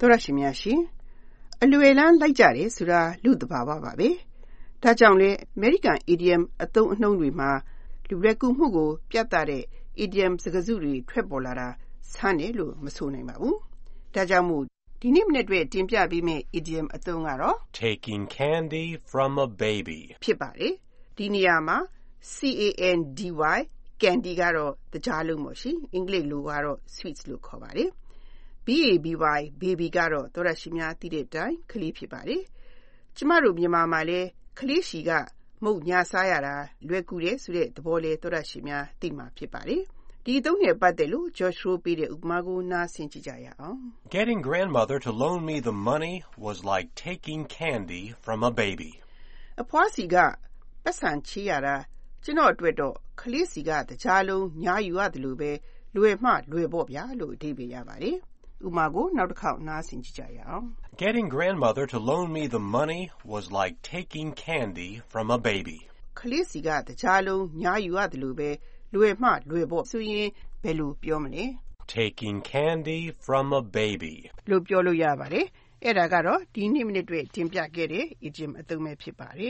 တော်ရရှိများရှင်အလွယ်လန်းလိုက်ကြတယ်ဆိုတာလူတဘာဝပါပဲဒါကြောင့်လေ American idiom အသုံးအနှုန်းတွေမှာလူရက်ကူမှုကိုပြသတဲ့ idiom စကားစုတွေထွက်ပေါ်လာတာဆန်းတယ်လို့မဆိုနိုင်ပါဘူးဒါကြောင့်မို့ဒီနေ့မနေ့တွေ့တင်ပြပေးမယ့် idiom အသုံးကတော့ taking candy from a baby ဖြစ်ပါတယ်ဒီနေရာမှာ C A N D Y candy ကတော့တကြားလုံးပေါ့ရှင်အင်္ဂလိပ်လိုကတော့ sweets လို့ခေါ်ပါတယ်B A B Y baby ကတော့တော်ရရှိများသိတဲ့အတိုင်းကလေးဖြစ်ပါတယ်ကျမတို့မြန်မာမှာလည်းကလေးရှိကမုတ်ညာစားရတာလွယ်ကူတယ်ဆိုတဲ့သဘောလေးတော်ရရှိများသိမှာဖြစ်ပါတယ်ဒီအသုံးနဲ့ပတ်သက်လို့ Josh Rowe ပေးတဲ့ဥပမာကိုနားဆင်ကြည့်ကြရအောင် Getting grandmother to loan me the money was like taking candy from a baby အဖွားစီကပတ်စံချေးရတာကျွန်တော်အတွက်တော့ကလေးစီကတကြားလုံးညာယူရတယ်လို့ပဲလွယ်မှလွယ်ပေါ့ဗျာလို့အဓိပ္ပာယ်ရပါတယ်ဥပမာကိုနောက်တစ်ခေါက်နားဆင်ကြည့်ကြရအောင် Getting grandmother to loan me the money was like taking candy from a baby ကလေးစီကတကြားလုံးညာယူရတယ်လို့ပဲလွယ်မှလွယ်ပေါ့ဆိုရင်ဘယ်လိုပြောမလဲ Taking candy from a baby လို့ပြောလို့ရပါတယ်အဲ့ဒါကတော့ဒီနေ့မိနစ်တွေတင်ပြခဲ့တဲ့ idiom အသုံးပဲဖြစ်ပါတယ်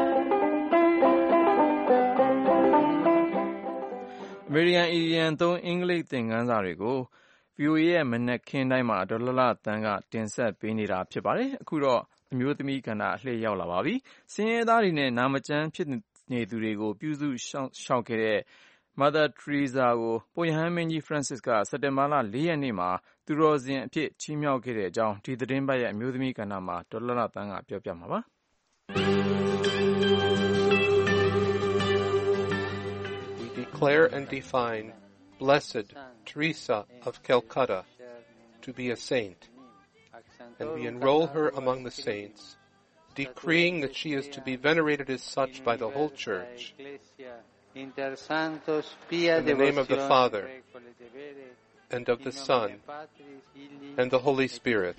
American idiom သုံးအင်္ဂလိပ်သင်ခန်းစာတွေကို V O A ရဲ့မနက်ခင်းတိုင်းမှာဒေါ်လာလာတန်းကတင်ဆက်ပေးနေတာဖြစ်ပါတယ်အခုတော့အမျိုးသမီးကဏ္ဍအလှည့်ရောက်လာပါပြီစင်ရဲသားတွေနဲ့နာမကျန်းဖြစ်နေသူတွေကိုပြုစုရှောက်ရှောက်ခဲ့တဲ့ Mother Teresa ကိုပုပ်ရဟန်းမင်းကြီး Francis ကစက်တင်ဘာလ၄ရက်နေ့မှာသူတော်စင်အဖြစ်ချီးမြှောက်ခဲ့တဲ့အကြောင်းဒီသတင်းပတ်ရဲ့အမျိုးသမီးကဏ္ဍမှာဒေါ်လာလာတန်းကပြောပြမှာပါ We declare and define Blessed Teresa of Calcutta to be a saint, and we enroll her among the saints, decreeing that she is to be venerated as such by the whole Church. In the name of the Father, and of the Son, and the Holy Spirit.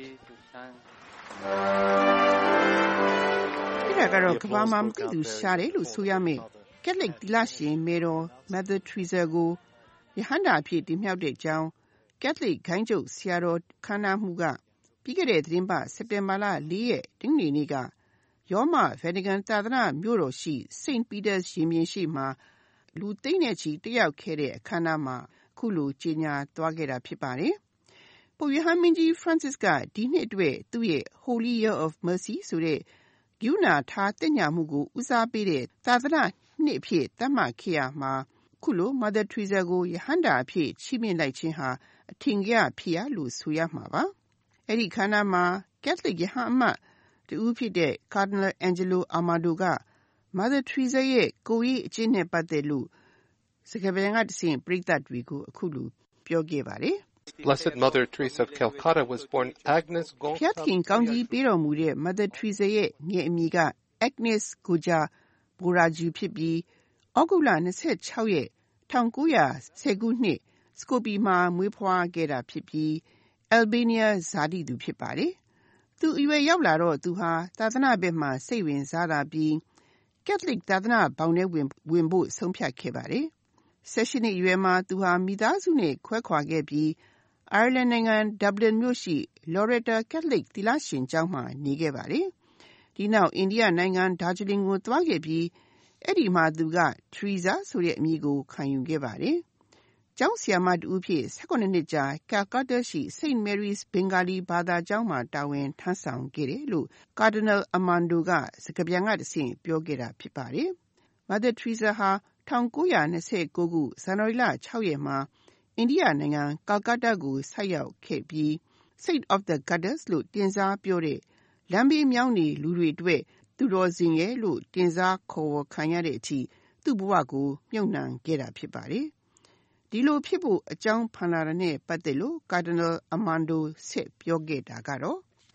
ဒါကတော့ကမ္ဘာမှာမသိသူရှားတယ်လို့ဆိုရမယ်ကက်လစ်တီလာရှင်မေတော် Mother Teresa ကိုယဟန္တာအဖြစ်တင်မြှောက်တဲ့အကြောင်းကက်သလစ်ဂိုင်းချုပ်ဆရာတော်ခမ်းနားမှုကပြီးခဲ့တဲ့သတင်းပတ်စက်တင်ဘာလ၄ရက်တင်းနေနေ့ကရောမဗာတီကန်သာသနာမြို့တော်ရှိ Saint Peter's ရင်ပြင်ရှိမှာလူသိန်းနဲ့ချီတက်ရောက်ခဲ့တဲ့အခမ်းအနားမှာခုလိုကြေညာသွားခဲ့တာဖြစ်ပါတယ်။ပုပ်ရဟန်းမင်းကြီး Francis ကဒီနှစ်အတွက်သူ့ရဲ့ Holy Year of Mercy ဆိုတဲ့ဂရုဏာထားတက်ညာမှုကိုဦးစားပေးတဲ့သာသနာနှစ်အဖြစ်သတ်မှတ်ခဲ့ရမှာခုလို Mother Teresa ကိုယဟန္တာအဖြစ်ချီးမြှင့်လိုက်ခြင်းဟာအထင်ကရဖြစ်ရလို့ဆိုရမှာပါ။အဲ့ဒီခန္ဓာမှာကက်သလစ်ယဟန်အမတ်တူဖြစ်တဲ့ Cardinal Angelo Amato က Mother Teresa ရဲ့ကိုယ်ရေးအကျင့်နဲ့ပတ်သက်လို့စကားပြန်ကတဆင့်ပရိသတ်တွေကိုအခုလိုပြောခဲ့ပါတယ်။ Blessed Mother Teresa of Calcutta was born Agnes Gonçalves. ဖျက်ခင်ကောင်းကြီးပေးတော်မူတဲ့ Mother Teresa ရဲ့ငယ်အမည်က Agnes Goja Boraju ဖြစ်ပြီးဩဂုတ်လ၂၆ရက်၁၉၁၀ခုနှစ်စကိုပီမှာမွေးဖွားခဲ့တာဖြစ်ပြီး Albania ဇာတိသူဖြစ်ပါတယ်။သူအရွယ်ရောက်လာတော့သူဟာသာသနာ့ဘက်မှာစိတ်ဝင်စားလာပြီးကက်သလစ်သာသနာဘောင်ထဲဝင်ဝင်ဖို့ဆုံးဖြတ်ခဲ့ပါတယ်။၁၈နှစ်အရွယ်မှာသူဟာမိသားစုနဲ့ခွဲခွာခဲ့ပြီးအိုင်ယာလန်နိုင်ငံဒဗလင်မြို့ရှိ Loreto Catholic သီလရှင်ကျောင်းမှာနေခဲ့ပါတယ်။ဒီနောက်အိန္ဒိယနိုင်ငံဒါဂျလင်ကိုသွားခဲ့ပြီးအဲ့ဒီမှာသူက Teresa ဆိုတဲ့အမည်ကိုခံယူခဲ့ပါတယ်။ကျောင်းဆရာမတူဖြစ်၁၈နှစ်ကြာ Calcutta ရှိ Saint Mary's Bengali ဘာသာကျောင်းမှာတာဝန်ထမ်းဆောင်ခဲ့တယ်လို့ Cardinal Amando ကစကားပြန်ကတဆင့်ပြောခဲ့တာဖြစ်ပါတယ်။ Mother Teresa ဟာ၁၉၂၉ခုဇန်နဝါရီလ၆ရက်မှာအိန္ဒိယနိုင်ငံကာလကတ္တာကိုဆိုက်ရောက်ခဲ့ပြီး Saint of the Goddess လို့တင်စားပြောတဲ့လမ်းဘေးမြောင်းနေလူတွေအတွက်သူတော်စင်ရဲ့လို့တင်စားခေါ်ဝေါ်ခံရတဲ့အထိသူ့ဘဝကိုမြုပ်နှံခဲ့တာဖြစ်ပါတယ်။ဒီလိုဖြစ်ဖို့အကြောင်းဖန်လာတဲ့နဲ့ပတ်သက်လို့ Cardinal Amando ဆက်ပြောခဲ့တာကတော့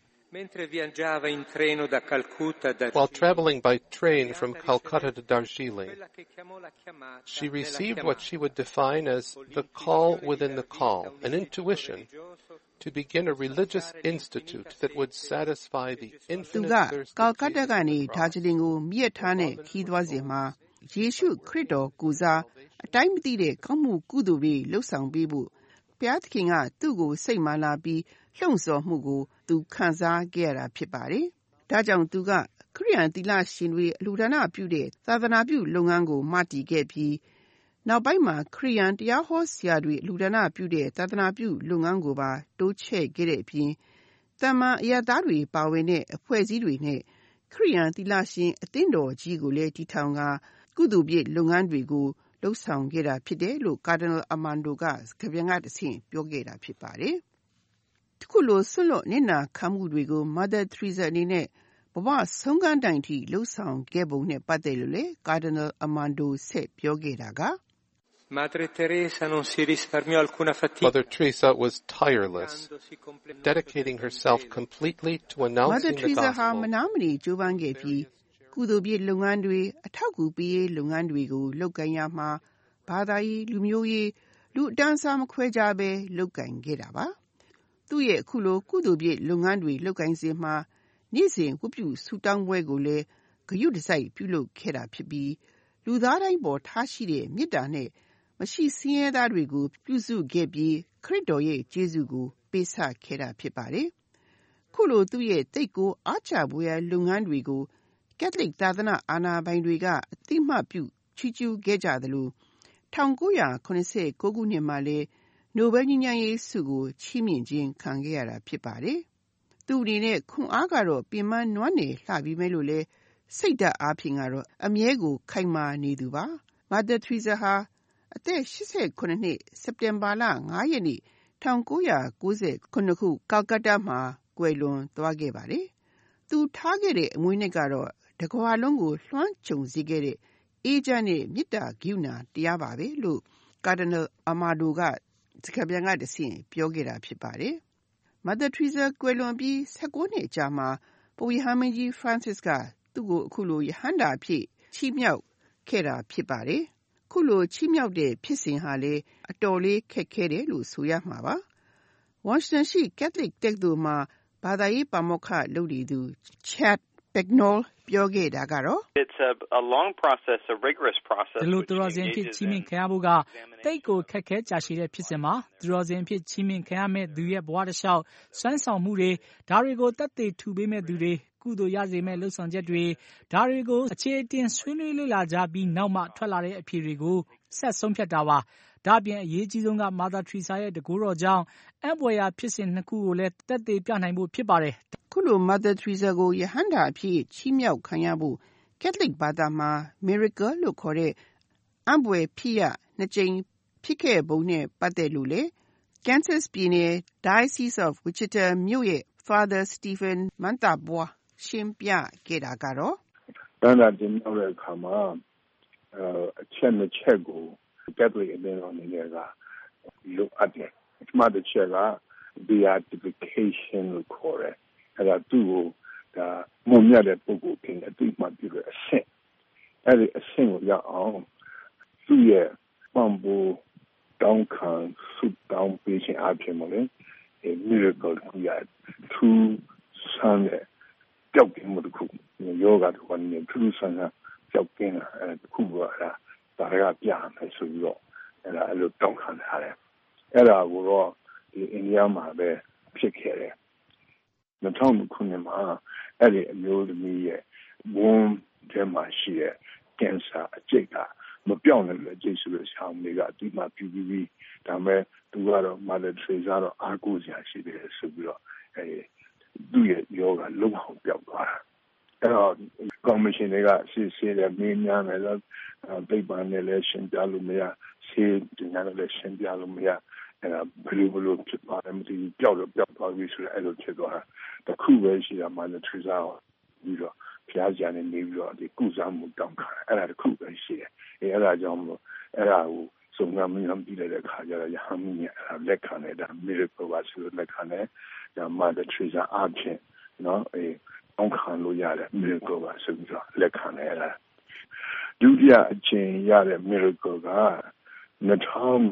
While traveling by train from Calcutta to Darjeeling, she received what she would define as the call within the call, an intuition, to begin a religious institute that would satisfy the infinite thirst of Calcutta ကနေဒါဂျလင်ကိုမြစ်ထားနဲ့ခီးသွားစဉ်မှာယေရှုခရစ်တော်ကိုစားအတိုင်းမသိတဲ့ကောင်းမှုကုသိုလ်တွေလှုပ်ဆောင်ပေးဖို့ဘရားသခင်ကသူ့ကိုစိတ်မာလာပြီးလှုံ့ဆော်မှုကိုသူခံစားခဲ့ရတာဖြစ်ပါတယ်။ဒါကြောင့်သူကခရစ်ယာန်သီလရှင်တွေအလှူဒါနပြုတဲ့သာသနာပြုလုပ်ငန်းကိုမတည်ခဲ့ပြီးနောက်ပိုင်းမှာခရစ်ယာန်တရားဟောဆရာတွေအလှူဒါနပြုတဲ့သာသနာပြုလုပ်ငန်းကိုပါတိုးချဲ့ခဲ့တဲ့အပြင်တမန်အရာသားတွေပါဝင်တဲ့အဖွဲ့အစည်းတွေနဲ့ခရစ်ယာန်သီလရှင်အသင်းတော်ကြီးကိုလည်းတည်ထောင်ကကုသိုလ်ပြည့်လုပ်ငန်းတွေကိုလှုပ်ဆောင်ခဲ့တာဖြစ်တယ်လို့ Cardinal Armando ကစကားပြန်ကတဆင့်ပြောခဲ့တာဖြစ်ပါတယ်။ဒီခုလိုဆွလွတ်နစ်နာခံမှုတွေကို Mother Teresa အနေနဲ့ဘဝဆုံးခန်းတိုင်ထိလှုပ်ဆောင်ခဲ့ပုံနဲ့ပတ်သက်လို့လေ Cardinal Armando ဆက်ပြောခဲ့တာက Madre Teresa non si risparmiò alcuna fatica. Mother Teresa was tireless, dedicating herself completely to announcing the gospel. ဟာမနာမနေကြိုးပမ်းခဲ့ပြီးကုသိုလ်ပြည့်လုပ်ငန်းတွေအထောက်အကူပေးရေးလုပ်ငန်းတွေကိုလုပ်ကိုင်ရမှာဘာသာရေးလူမျိုးရေးလူအတန်းစားမခွဲခြားပဲလုပ်ကိုင်ခဲ့တာပါ။သူ့ရဲ့အခုလိုကုသိုလ်ပြည့်လုပ်ငန်းတွေလုပ်ကိုင်စေမှာနေ့စဉ်ဝတ်ပြုဆူတောင်းပွဲကိုလည်းဂရုတစိုက်ပြုလုပ်ခဲ့တာဖြစ်ပြီးလူသားတိုင်းပေါ်ထားရှိတဲ့မေတ္တာနဲ့မရှိဆင်းရဲသားတွေကိုပြုစုခဲ့ပြီးခရစ်တော်ရဲ့ကျေးဇူးကိုပေးဆပ်ခဲ့တာဖြစ်ပါတယ်။ခုလိုသူ့ရဲ့တိတ်ကိုအားချပွေရလုပ်ငန်းတွေကိုကက်သလစ်သာသနာအာဏာပိုင်တွေကအသိမှတ်ပြုချီးကျူးခဲ့ကြသလို၁၉၇၉ခုနှစ်မှာလည်းနိုဘယ်ငြိမ်းချမ်းရေးဆုကိုချီးမြှင့်ခြင်းခံခဲ့ရတာဖြစ်ပါတယ်။သူအနေနဲ့ခွန်အားကတော့ပြင်ပန်းနွမ်းနယ်လှပြီးမဲ့လို့လဲစိတ်ဓာတ်အားဖြင့်ကတော့အမြဲကိုခိုင်မာနေသူပါ။ Mother Teresa ဟာအသက်၈၇နှစ်စက်တင်ဘာလ၅ရက်နေ့၁၉၉၇ခုကာလကတ္တာမှာကွယ်လွန်သွားခဲ့ပါတယ်။သူထားခဲ့တဲ့အမွေးနှစ်ကတော့တကမ္ဘာလုံးကိုလွှမ်းခြုံစေခဲ့တဲ့အေးချမ်းတဲ့မေတ္တာကရုဏာတရားပါပဲလို့ Cardinal Armando ကစကားပြန်ကတဆင့်ပြောခဲ့တာဖြစ်ပါတယ်။ Mother Teresa ကွယ်လွန်ပြီး၁၉နှစ်ကြာမှာပုပ်ရဟန်းမင်းကြီး Francis ကသူ့ကိုအခုလိုယဟန္တာအဖြစ်ချီးမြှောက်ခဲ့တာဖြစ်ပါတယ်။ခုလိုချီးမြှောက်တဲ့ဖြစ်စဉ်ဟာလေအတော်လေးခက်ခဲတယ်လို့ဆိုရမှာပါ။ Washington ရှိ Catholic တက္ကသိုလ်မှာဘာသာရေးပါမောက္ခလုပ်နေသူ Chad Bagnall ပြောခဲ့တာကတော့ It's a, a long process, a rigorous process. ဒီလိုသူတော်စင်ဖြစ်ချီးမြှင့်ခံရဖို့ကတိတ်ကိုခက်ခဲကြာရှည်တဲ့ဖြစ်စဉ်မှာသူတော်စင်ဖြစ်ချီးမြှင့်ခံရမဲ့သူရဲ့ဘဝတစ်လျှောက်စွမ်းဆောင်မှုတွေဒါတွေကိုတတ်သိထူပေးမဲ့သူတွေကုသိုလ်ရစေမဲ့လှုပ်ဆောင်ချက်တွေဒါတွေကိုအခြေအတင်ဆွေးနွေးလေ့လာကြပြီးနောက်မှထွက်လာတဲ့အဖြေတွေကိုဆက်ဆုံးဖြတ်တာပါ။ဒါ့အပြင်အရေးကြီးဆုံးက Mother Teresa ရဲ့တကူတော်ကြောင့်အံ့ဖွယ်ရာဖြစ်စဉ်နှစ်ခုကိုလည်းတက်သေးပြနိုင်ဖို့ဖြစ်ပါတယ်။ခုလို Mother Teresa ကိုယဟန္တာအဖြစ်ချီးမြှောက်ခံရဖို့ Catholic ဘာသာမှာ miracle လို့ခေါ်တဲ့အံ့ဖွယ်ဖြစ်ရနှစ်ကြိမ်ဖြစ်ခဲ့ပုံနဲ့ပတ်သက်လို့လေ Kansas ပြည်နယ် Diocese of Wichita မြို့ရဲ့ Father Stephen Mantabwa ရှင်းပြခဲ့တာကတော့တန်းတာတင်ရောက်တဲ့အခါမှာအချက်နှစ်ချက်ကိုကက်သလစ်အသင်းတော်အနေနဲ့ကလိုအပ်တယ်။ပထမတစ်ချက်က beatification လို့ခေါ်တယ်။အဲဒါသူ့ကိုဒါမုံမြတဲ့ပုဂ္ဂိုလ်ဖြစ်နေအတိအမှပြုတဲ့အဆင့်အဲဒီအဆင့်ကိုရောက်အောင်သူ့ရဲ့ပံ့ပိုးတောင်းခံဆုတောင်းပေးခြင်းအပြင်မှာလေ miracle ကိုရထူးဆန်းတဲ့ပျောက်ကင်းမှုတစ်ခုယောဂတစ်ခုနဲ့ထူးဆန်းတဲ့ပျောက်ကင်းတာအဲတစ်ခုကဒါဒါကပြမယ်ဆိုပြီးတော့အဲဒါအဲ့လိုတောင်းခံထားတယ်အဲ့ဒါကိုတော့ဒီအိန္ဒိယမှာပဲဖြစ်ခဲ့တယ်၂၀၀၀ခုနှစ်မှာအဲ့ဒီအမျိုးသမီးရဲ့ဝမ်းထဲမှာရှိတဲ့ကင်ဆာအကျိတ်ကမပြောင်းလဲလို့အကျိတ်ဆိုလို့ဆောင်းတွေကအတိမပြူပြီးဒါမဲ့သူကတော့ Mother Teresa တော့အားကိုးစရာရှိတယ်ဆိုပြီးတော့အဲသူ့ရဲ့ယောဂလုံးဝပြောက်သွားတာအဲ့တော့ကော်မရှင်တွေကစစ်ဆေးတယ်မင်းများမယ်လို့ပြပန်းနဲ့လည်းရှင်းပြလို့မရဆေးတင်ရလည်းရှင်းပြလို့မရအဲ့ဒါဘယ်လိုဘယ်လိုဖြစ်သွားတယ်မသိဘူးပျောက်တော့ပျောက်သွားပြီဆိုတော့အဲ့လိုဖြစ်သွားတာတခုပဲရှိတာ Mother Teresa ပြီးတော့ဖျားကြနေနေပြီးတော့ဒီကုစားမှုတောင်းခံအဲ့ဒါတခုပဲရှိတယ်အဲအဲ့ဒါကြောင့်မလို့အဲ့ဒါကိုစုံစမ်းမြင်ပြီးတဲ့အခါကျတော့ရဟန်းမြတ်အဲ့လက်ခံတဲ့ဒါ miracle ပါဆိုလက်ခံတဲ့ဒါ Mother Teresa အဖြစ်နော်အဲတောင်းခံလို့ရတဲ့ miracle ပါဆိုပြီးတော့လက်ခံရတာဒုတိယအချိန်ရတဲ့ miracle က၂၀၁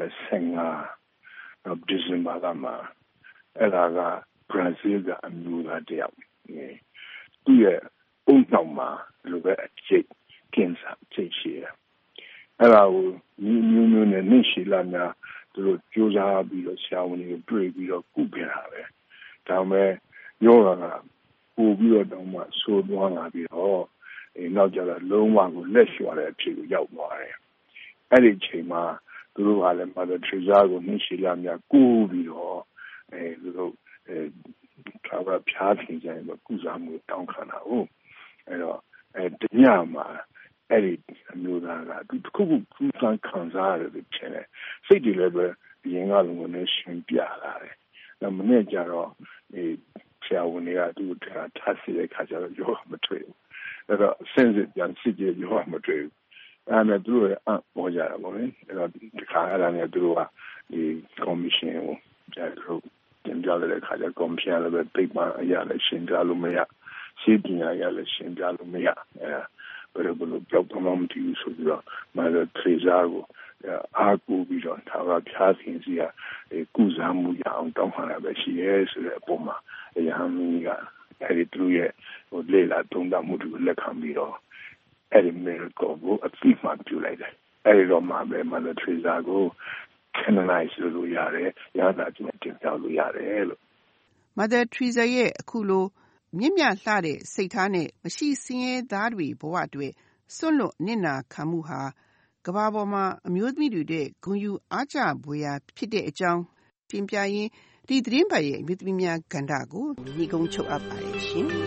၅ဒီဇင်ဘာလမှာအဲ့ဒါကဘရာဇီးကအမျိုးသားတယောက်သူ့ရဲ့အုံနောက်မှာလိုပဲအကျိတ်ကင်ဆာအကျိတ်ရှိတယ်အဲ့ဒါကိုမျိုးမျိုးမျိုးနဲ့နှိမ့်ရှိလာများသူတို့ကြိုးစားပြီးတော့ဆရာဝန်တွေကိုတွေ့ပြီးတော့ကုခဲ့တာပဲဒါပေမဲ့ရောဂါကပို့ပြီးတော့တောင်မှဆိုးသွားလာပြီးတော့အဲနောက်ကျတော့လုံးဝကိုလက်လျှော့တဲ့အဖြစ်ကိုရောက်သွားတယ်အဲ့ဒီအချိန်မှာသူတို့ကလည်း Mother Teresa ကိုနှိမ့်ရှိလာများကူပြီးတော့အဲသူတို့အဲသာဝဖြားထင်ကြရင်ကုစားမှုတောင်းခံတာဟုတ်အဲ့တော့အဲတညမှာအဲ့ဒီအမျိုးသားကသူတစ်ခုခုကူးစားခံစားရတယ်လို့ထင်တယ်စိတ်တွေလည်းပဲရင်ကလုံးနဲ့ရှင်းပြလာတယ်ဒါမနေ့ကျတော့ဒီဆရာဝန်တွေကသူ့ထားထားစီတဲ့ခါကျတော့ရောမတွေ့ဘူးအဲ့တော့စင်စစ်ပြန်စစ်ကြရောမတွေ့ဘူးအဲ့ဒါသူတို့ကအပေါ်ကြတာပေါ့လေအဲ့တော့ဒီခါအဲ့ဒါနဲ့သူတို့ကဒီကော်မရှင်ကိုပြန်လို့တင်ပြတဲ့ခါကျကော်မရှင်လည်းပဲပြပအရာလည်းရှင်းပြလို့မရစီပညာရလည်းရှင်းပြလို့မရအဲဘယ်လိုဘယ်လိုပြောတော့မှမသိဘူးဆိုပြီးတော့မလည်းထရီဇာကိုအားကိုးပြီးတော့သာဝဖြားခင်စီကကုစားမှုရအောင်တောင်းခံရပဲရှိရဲဆိုတဲ့အပေါ်မှာအရာမင်းကအဲဒီသူရဲ့ဟိုလေလာတုံးတမှုတွေလက်ခံပြီးတော့အဲဒီ miracle ကိုအသိမှပြုလိုက်တယ်အဲဒီတော့မှပဲမလည်းထရီဇာကို canonize လို့ရတယ်ရတာချင်းတင်ပြလို့ရတယ်လို့ Mother Teresa ရဲ့အခုလိုမြင့်မြတ်လှတဲ့စိတ်ထားနဲ့မရှိစင်းရဲသားတွေဘဝအတွက်စွန့်လွတ်နစ်နာခံမှုဟာကမ္ဘာပေါ်မှာအမျိုးသမီးတွေတဲ့ဂုဏ်ယူအားကျဖွယ်ရာဖြစ်တဲ့အကြောင်းတင်ပြရင်းဒီသတင်းပတ်ရဲ့အမျိုးသမီးများကဏ္ဍကိုညီကုန်းချုပ်အပ်ပါတယ်ရှင်။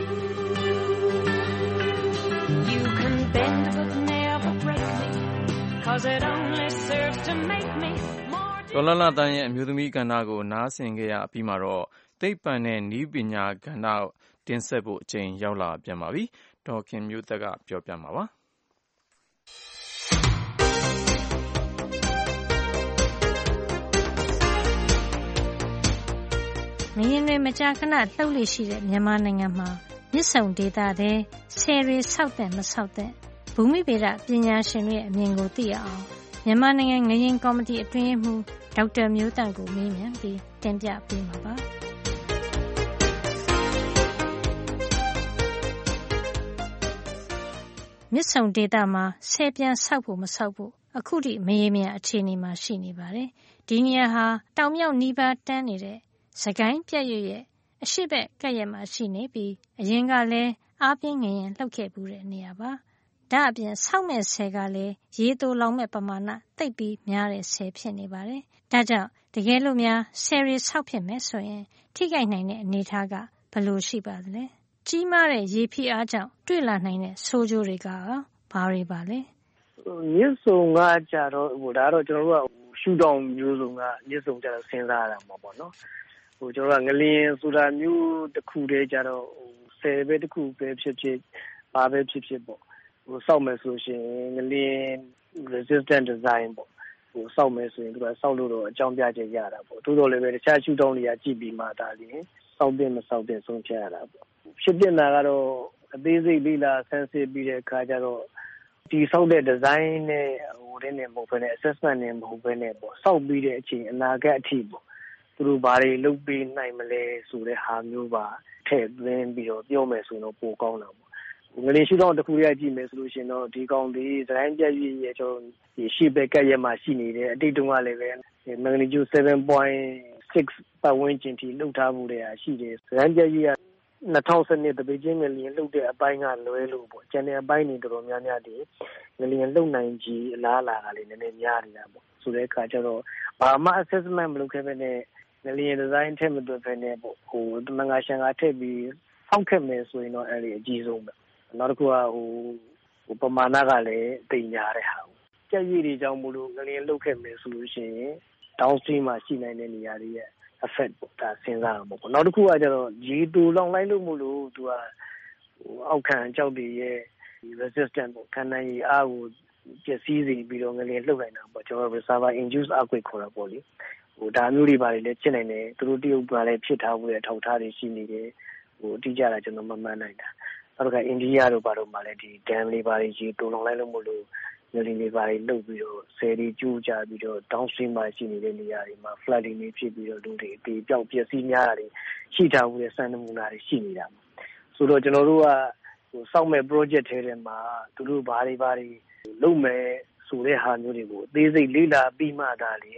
You can bend but never break me cause it only serves to make me more ဒေါ်လာလာတန်းရဲ့အမျိုးသမီးကဏ္ဍကိုနားဆင်ခဲ့ရပြီးမှတော့သိပ္ပံနဲ့နည်းပညာကဏ္ဍတင်ဆက်ဖို့အချိန်ရောက်လာပြန်ပါပြီ။ဒေါ်ခင်မျိုးသက်ကပြောပြမှာပါ။မင်းတွေမကြာခဏလှုပ်လေရှိတဲ့မြန်မာနိုင်ငံမှာမြစ်ဆုံဒေသတဲ့ဆယ်တွေဆောက်တဲ့မဆောက်တဲ့ဘူမိဗေဒပညာရှင်တွေရဲ့အမြင်ကိုသိရအောင်မြန်မာနိုင်ငံငလျင်ကော်မတီအတွင်းရေးမှူးဒေါက်တာမျိုးတန့်ကိုမေးမြန်းပြီးတင်ပြပေးမှာပါ။မြစ်ဆုံဒေသမှာဆယ်ပြန်ဆောက်ဖို့မဆောက်ဖို့အခုထိမရေမရာအခြေအနေမှာရှိနေပါတယ်။ဒီနေရာဟာတောင်မြောက်နီးပါးတန်းနေတဲ့စကိုင်းပြတ်ရွရဲ့အရှိဘက်ကပ်ရက်မှာရှိနေပြီးအရင်ကလည်းအားပြင်းငရင်လှုပ်ခဲ့ဘူးတဲ့နေရာပါ။ဒါအပြင်ဆောက်မဲ့ဆယ်ကလည်းရေတိုလောင်မဲ့ပမာဏသိပ်ပြီးများတဲ့ဆယ်ဖြစ်နေပါတယ်။ဒါကြောင့်တကယ်လို့များဆယ်ရီဆောက်ဖြစ်မယ်ဆိုရင်ထိခိုက်နိုင်တဲ့အနေအထားကဘယ်လိုရှိပါသလဲ။ကြီးမားတဲ့ရေဖိအားကြောင့်တွေ့လာနိုင်တဲ့ဆိုးကျိုးတွေကဘာတွေပါလဲ။မြစ်ဆုံကကြတော့ဟိုဒါတော့ကျွန်တော်တို့ကရှူတောင်မျိုးစုံကမြစ်ဆုံကြတော့စဉ်းစားရတာမှာပေါ့နော်။ဟိုကျွန်တော်ကငလျင်ဆိုတာမျိုးတစ်ခုတည်းကြတော့ဟိုဆယ်ပဲတစ်ခုပဲဖြစ်ဖြစ်ဘာပဲဖြစ်ဖြစ်ပေါ့ဟိုစောက်မယ်ဆိုရှင်ငလျင် resistant design ပေါ့ဟိုစောက်မယ်ဆိုရင်သူကစောက်လို့တော့အကြောင်းပြချက်ရတာပေါ့တိုးတော်လည်းပဲတခြားရှူတောင်းတွေကကြည့်ပြီးမှဒါလျင်စောက်တဲ့မစောက်တဲ့ဆုံးဖြတ်ရတာပေါ့ဖြစ်တဲ့နာကတော့အသေးစိတ်လေးလာဆန်းစစ်ပြီးတဲ့အခါကျတော့ဒီစောက်တဲ့ design နဲ့ဟိုတဲ့နဲ့မဟုတ်ဘဲနဲ့ assessment နဲ့မဟုတ်ဘဲနဲ့ပေါ့စောက်ပြီးတဲ့အချိန်အနာဂတ်အထိပေါ့သူတို့ဘာတွေလုပ်ပေးနိုင်မလဲဆိုတဲ့ဟာမျိုးပါထည့်သွင်းပြီးတော့ပြောမယ်ဆိုတော့ပိုကောင်းတာပေါ့ငလျင်ရှုထောင့်တစ်ခုရကြည့်မယ်ဆိုလို့ရှိရင်တော့ဒီကောင်ဒီစတိုင်းပြည့်ရဲ့ကျွန်တော်ဒီရှေ့ဘက်ကရက်မှာရှိနေတယ်အတိတ်တုန်းကလည်းပဲမဂနီကျူ seven point six ပတ်ဝန်းကျင်ထိလှုပ်ထားမှုတွေဟာရှိတယ်စတိုင်းပြည့်ရဲ့၂၀၁၂တပိတ်ချင်းငလျင်လှုပ်တဲ့အပိုင်းကလွဲလို့ပေါ့ကျန်တဲ့အပိုင်းတွေတော်တော်များများဒီငလျင်လှုပ်နိုင်ကြီးအလားအလာကလည်းနည်းနည်းများနေတာပေါ့ဆိုတဲ့အခါကျတော့ဘာမှ assessment မလုပ်ခဲ့ဘဲနဲ့ငလျင် design ထည့်မတွက်ဘဲနဲ့ပေါ့ဟိုတမန်ငါရှန်ကထည့်ပြီးဖောက်ခဲ့မယ်ဆိုရင်တော့အဲ့ဒီအကြီးဆုံးပဲနောက်တစ်ခုကဟိုဟိုပမာဏကလည်းတိမ်ညာတဲ့ဟာကြက်ရည်တွေကြောင့်မို့လို့ငလျင်လှုပ်ခဲ့မယ်ဆိုလို့ရှိရင် downstream မှာရှိနိုင်တဲ့နေရာတွေရဲ့ effect ပေါ့ဒါစဉ်းစားရမှာပေါ့နောက်တစ်ခုကကျတော့ရေတူလောင်လိုက်လို့မို့လို့သူကဟိုအောက်ခံကြောက်တွေရဲ့ resistant ပေါ့ခံနိုင်ရည်အားကိုပျက်စီးစေပြီးတော့ငလျင်လှုပ်နိုင်တာပေါ့ကျွန်တော် reservoir induced earthquake ခေါ်တာပေါ့လေဟိုဒါမျိုးတွေပါလေလည်းဖြစ်နိုင်တယ်သူတို့တရုတ်ကလည်းဖြစ်ထားမှုရဲ့ထောက်ထားတွေရှိနေတယ်ဟိုအတိအကျတာကျွန်တော်မမှန်နိုင်တာနောက်တစ်ခါအိန္ဒိယတို့ဘာလို့မှလည်းဒီ dam လေးပါတွေကြီးတူလောင်လိုက်လို့မို့လို့ငလျင်တွေပါတွေလှုပ်ပြီးတော့ဆယ်တွေကျိုးကြပြီးတော့ downstream မှာရှိနေတဲ့နေရာတွေမှာ flooding တွေဖြစ်ပြီးတော့လူတွေပေပြောက်ပျက်စီးများတာတွေရှိထားမှုရဲ့စံနမူနာတွေရှိနေတာဆိုတော့ကျွန်တော်တို့ကဟိုစောက်မဲ့ project ထဲထဲမှာသူတို့ဘာတွေဘာတွေလုပ်မယ်ဆိုတဲ့ဟာမျိုးတွေကိုအသေးစိတ်လေ့လာပြီးမှသာလေ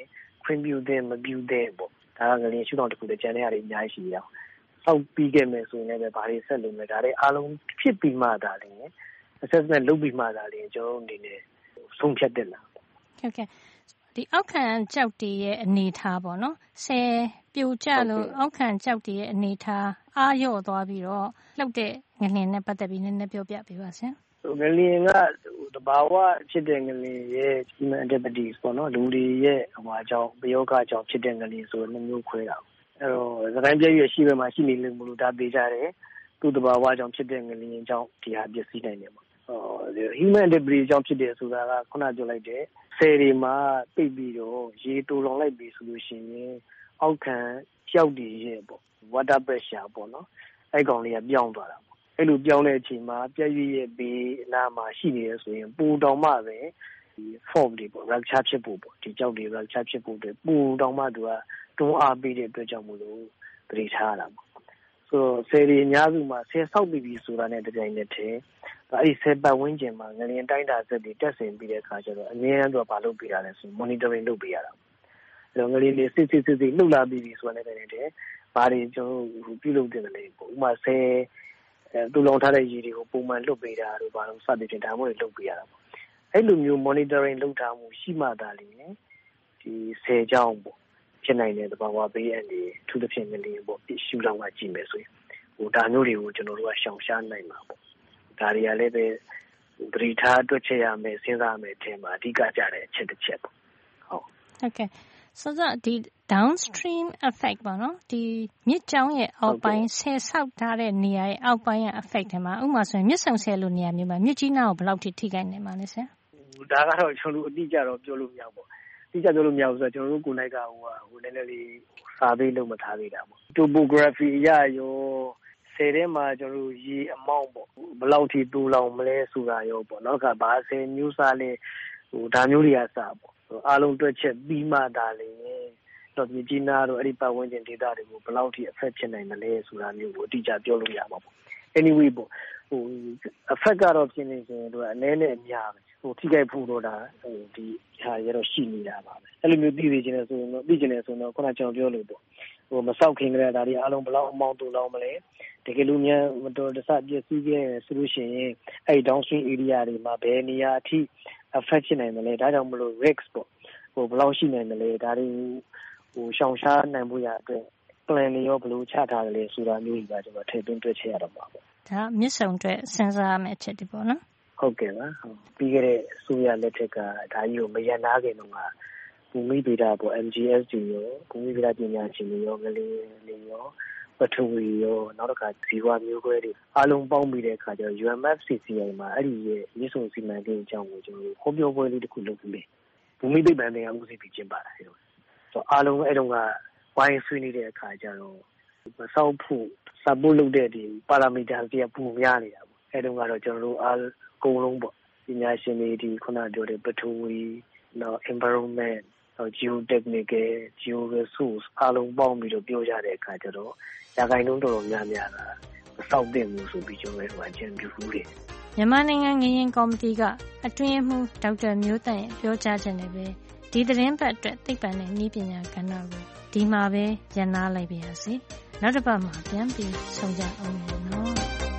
ခွင့်ပြုသင့်မပြုသင့်ပေါ့ဒါကငလျင်ရှုထောင့်တစ်ခုတည်းကျန်တဲ့နေရာတွေအများကြီးရှိရအောင်စောက်ပြီးခဲ့မယ်ဆိုရင်လည်းဘာတွေဆက်လုပ်မယ်ဒါတွေအားလုံးဖြစ်ပြီးမှသာလေ assessment လုပ်ပြီးမှသာလေကျွန်တော်အနေနဲ့ဆုံးဖြတ်တင်လာပေါ့ဟုတ်ကဲ့ဒီအောက်ခံကြောက်တီရဲ့အနေထားပေါ့နော်ဆယ်ပြိုကျလို့အောက်ခံကြောက်တီရဲ့အနေထားအားလျော့သွားပြီးတော့လှုပ်တဲ့ငလျင်နဲ့ပတ်သက်ပြီးနည်းနည်းပြောပြပေးပါဆရာငလျင်ကတဘာဝဖြစ်တဲ့ငလျင်ရဲ့ human activities ပေါ့နော်လူတွေရဲ့ဟိုအကြောင်းပယောဂအကြောင်းဖြစ်တဲ့ငလျင်ဆိုတော့မျိုးခွဲတာအဲ့တော့သတိုင်းပြည့်ရဲ့ရှိဘက်မှာရှိနေလို့မလို့ဒါပေးကြတယ်သူ့တဘာဝအကြောင်းဖြစ်တဲ့ငလျင်အကြောင်းဒီဟာပြည့်စည်နိုင်တယ်ပေါ့ဟော human activity အကြောင်းဖြစ်တဲ့ဆိုတာကခုနပြောလိုက်တဲ့ဆယ်တွေမှာပိတ်ပြီးတော့ရေတူလောင်လိုက်ပြီဆိုလို့ရှိရင်အောက်ခံကြောက်တွေရဲ့ပေါ့ water pressure ပေါ့နော်အဲ့ကောင်လေးကပြောင်းသွားတာပေါ့အဲ့လိုပြောင်းတဲ့အချိန်မှာပြည့်ရွရဲ့ဘေးအနားမှာရှိနေရဆိုရင်ပူတောင်မှပဲဒီ form တွေပေါ့ rupture ဖြစ်ဖို့ပေါ့ဒီကြောက်တွေ rupture ဖြစ်ဖို့အတွက်ပူတောင်မှသူကတွန်းအားပေးတဲ့အတွက်ကြောင့်မလို့တတိထားရတာပေါ့ဆိုတော့ဆယ်တွေအများစုမှာဆယ်ဆောက်ပြီးပြီဆိုတာနဲ့တပြိုင်နက်တည်းအဲ့ဒီဆယ်ပတ်ဝန်းကျင်မှာငလျင်တိုင်းတာစက်တွေတက်ဆင်ပြီးတဲ့အခါကျတော့အမြဲတမ်းသူကဘာလုပ်ပေးတာလဲဆို monitoring လုပ်ပေးရတာအဲ့တော့ငလျင်တွေစစ်စစ်စစ်စစ်လှုပ်လာပြီးပြီဆိုတာနဲ့တည်းတည်းဘာတွေကျွန်တော်ပြုလုပ်တင်တယ်လေပေါ့ဥပမာဆယ်အဲတူလောင်ထားတဲ့ရေတွေကိုပုံမှန်လွတ်ပေးတာတို့ဘာလို့စသည်ဖြင့်ဒါမျိုးတွေလုပ်ပေးရတာပေါ့အဲ့လိုမျိုး monitoring လုပ်ထားမှုရှိမှသာလေဒီဆယ်ကြောင်းပေါ့ဖြစ်နိုင်တဲ့သဘာဝဘေးအန္တရာယ်ထူးသဖြင့်ငလျင်ပေါ့ရှုထောင့်ကကြည့်မယ်ဆိုရင်ဟိုဒါမျိုးတွေကိုကျွန်တော်တို့ကရှောင်ရှားနိုင်မှာပေါ့ဒါတွေကလည်းပဲပရိထားတွက်ချက်ရမယ်စဉ်းစားမယ်အထင်မှာအဓိကကြတဲ့အချက်တစ်ချက်ပေါ့ဟုတ်ဟုတ်ကဲ့ဆိုတော့ဒီ downstream effect ပေါ့နော်ဒီမြစ်ကြောင်းရဲ့အောက်ပိုင်းဆယ်ဆောက်ထားတဲ့နေရာရဲ့အောက်ပိုင်းရဲ့ effect ထဲမှာဥပမာဆိုရင်မြစ်ဆုံဆယ်လိုနေရာမျိုးမှာမြစ်ကြီးနားကိုဘယ်လောက်ထိထိခိုက်နေမှာလဲဆရာဒါကတော့ကျွန်တော်တို့အတိအကျတော့ပြောလို့မရဘူးပေါ့အတိအကျပြောလို့မရဘူးဆိုတော့ကျွန်တော်တို့ကိုယ်နိုင်ကဟိုဟိုနည်းနည်းလေးစာပေးလို့မထားသေးတာပေါ့ topography အရရောဆယ်ထဲမှာကျွန်တော်တို့ရေအမောင်းပေါ့ဘယ်လောက်ထိတူလောင်မလဲဆိုတာရောပေါ့နောက်ကဘာဆယ်မျိုးစားလဲဟိုဒါမျိုးတွေကစပေါ့အားလုံးတွက်ချက်ပြီးမှသာလေတော့ဒီကြီးနာတော့အဲ့ဒီပတ်ဝန်းကျင်ဒေသတွေကိုဘယ်လောက်ထိ affect ဖြစ်နိုင်မလဲဆိုတာမျိုးကိုအတိအကျပြောလို့ရမှာပေါ့ anyway ပေါ့ဟို affect ကတော့ဖြစ်နေရင်တို့အနည်းနဲ့အများပဲဟိုထိခိုက်ဖို့တော့ဒါဟိုဒီဟာရတော့ရှိနေတာပါပဲအဲ့လိုမျိုးသိသိချင်းလဲဆိုရင်တော့သိချင်းလဲဆိုတော့ခုနကကျွန်တော်ပြောလို့ပေါ့ဟိုမဆောက်ခင်ကလေးဒါတွေအားလုံးဘယ်လောက်အမောင်းတူလောင်မလဲတကယ်လို့များမတော်တဆပြည့်စည်ခဲ့ဆိုလို့ရှိရင်အဲ့ downstream area တွေမှာဘယ်နေရာအထိ affect ဖြစ်နိုင်မလဲဒါကြောင့်မလို့ risk ပေါ့ဟိုဘယ်လောက်ရှိနိုင်မလဲဒါတွေဟိုရှောင်ရှားနိုင်ဖို့ရအတွက် plan တွေရောဘယ်လိုချထားတယ်လဲဆိုတာမျိုးကြီးပါကျွန်တော်ထည့်သွင်းတွက်ချက်ရတော့မှာပေါ့ဒါမြစ်ဆုံအတွက်စဉ်းစားရမယ့်အချက်တွေပေါ့နော်ဟုတ်ကဲ့ပါဟုတ်ပြီးခဲ့တဲ့အစိုးရလက်ထက်ကဒါကြီးကိုမရန်နာခင်တော့ကဘူမိဗေဒပေါ့ M G S D ရောဘူမိဗေဒပညာရှင်တွေရောငလျင်တွေရောပထဝီရောနောက်တစ်ခါဇီဝမျိုးကွဲတွေအားလုံးပေါင်းပြီးတဲ့အခါကျတော့ U M F C C I မှာအဲ့ဒီရဲ့မြစ်ဆုံစီမံကိန်းအကြောင်းကိုကျွန်တော်ဟောပြောပွဲလေးတစ်ခုလုပ်ပြီးတယ်ဘူမိသိပ္ပံသင်္ကန်းဦးစီးပြီးကျင်းပတာဆိုတော့အားလုံးအဲ့တုန်းကဝိုင်းဆွေးနေတဲ့အခါကျတော့မဆောက်ဖို့စပို့လုပ်တဲ့ဒီပါရာမီတာတွေကပုံများနေတာပေါ့အဲ့တုန်းကတော့ကျွန်တော်တို့အားအကုန်လုံးပေါ့ပညာရှင်တွေဒီခုနပြောတဲ့ပထဝီနောက် environment နောက် geotechnical geo resource အားလုံးပေါင်းပြီးတော့ပြောကြတဲ့အခါကျတော့ရာဂိုင်နှုန်းတော်တော်များများကမဆောက်တဲ့ဘူးဆိုပြီးကျွန်တော်တို့အကြံပြုဘူးလေမြန်မာနိုင်ငံငရင်ကော်မတီကအတွင်းမှူးဒေါက်တာမျိုးတန့်ရဲ့ပြောကြားချက်နဲ့ပဲဒီသတင်းပတ်အတွက်သိပ္ပံနဲ့နည်းပညာကဏ္ဍကိုဒီမှာပဲရန်နာလိုက်ပါရစေနောက်တစ်ပတ်မှာပြန်ပြီးဆုံကြအောင်နော်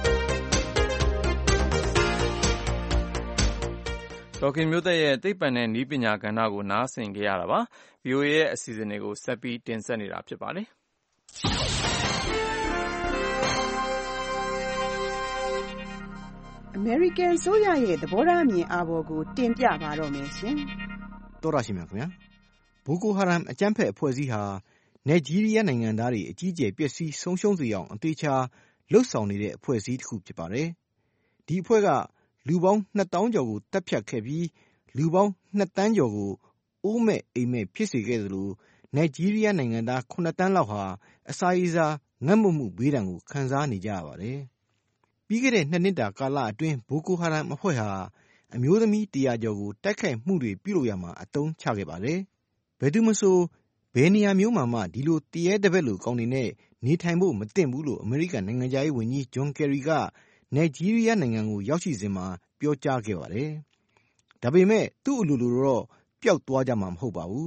ဒေါက်ခင်မျိုးသက်ရဲ့သိပ္ပံနဲ့နည်းပညာကဏ္ဍကိုနားဆင်ကြရတာပါ ဗွီအိုအေ ရဲ့အစီအစဉ်တွေကိုဆက်ပြီးတင်ဆက်နေတာဖြစ်ပါတယ်အမေရိကန်ဆိုရရဲ့သဘောထားအမြင်အာဘော်ကိုတင်ပြပါတော့မယ်ရှင်တော်ရရှိမြခင်ဗျာဘိုကိုဟာရမ်အကြမ်းဖက်အဖွဲ့အစည်းဟာနိုင်ဂျီးရီးယားနိုင်ငံသားတွေအကြီးအကျယ်ပျက်စီးဆုံးရှုံးစေအောင်အသေးချာလှုပ်ဆောင်နေတဲ့အဖွဲ့အစည်းတစ်ခုဖြစ်ပါတယ်ဒီအဖွဲ့ကလူပေါင်းနှစ်သောင်းကျော်ကိုတပ်ဖြတ်ခဲ့ပြီးလူပေါင်းနှစ်သန်းကျော်ကိုအိုးမဲ့အိမ်မဲ့ဖြစ်စေခဲ့သလိုနိုင်ဂျီးရီးယားနိုင်ငံသားခုနှစ်သန်းလောက်ဟာအစာရေစာငတ်မွတ်မှုဘေးဒဏ်ကိုခံစားနေကြရပါတယ်ပြီးခဲ့တဲ့နှစ်နှစ်တာကာလအတွင်းဘိုကိုဟာရမ်အဖွဲ့ဟာအမျိုးသမီးတရာကျော်ကိုတိုက်ခိုက်မှုတွေပြုလုပ်ရမှာအသုံးချခဲ့ပါတယ်ဘယ်သူမဆိုဘယ်နေရာမျိုးမှာမှဒီလိုတရေတပည့်လိုကောင်းနေနဲ့နေထိုင်ဖို့မသင့်ဘူးလို့အမေရိကန်နိုင်ငံသားရေးဝန်ကြီးဂျွန်ကယ်ရီကနိုင်ဂျီးရီးယားနိုင်ငံကိုရောက်ရှိစဉ်မှာပြောကြားခဲ့ပါတယ်ဒါပေမဲ့သူ့အလိုလိုတော့ပျောက်သွားကြမှာမဟုတ်ပါဘူး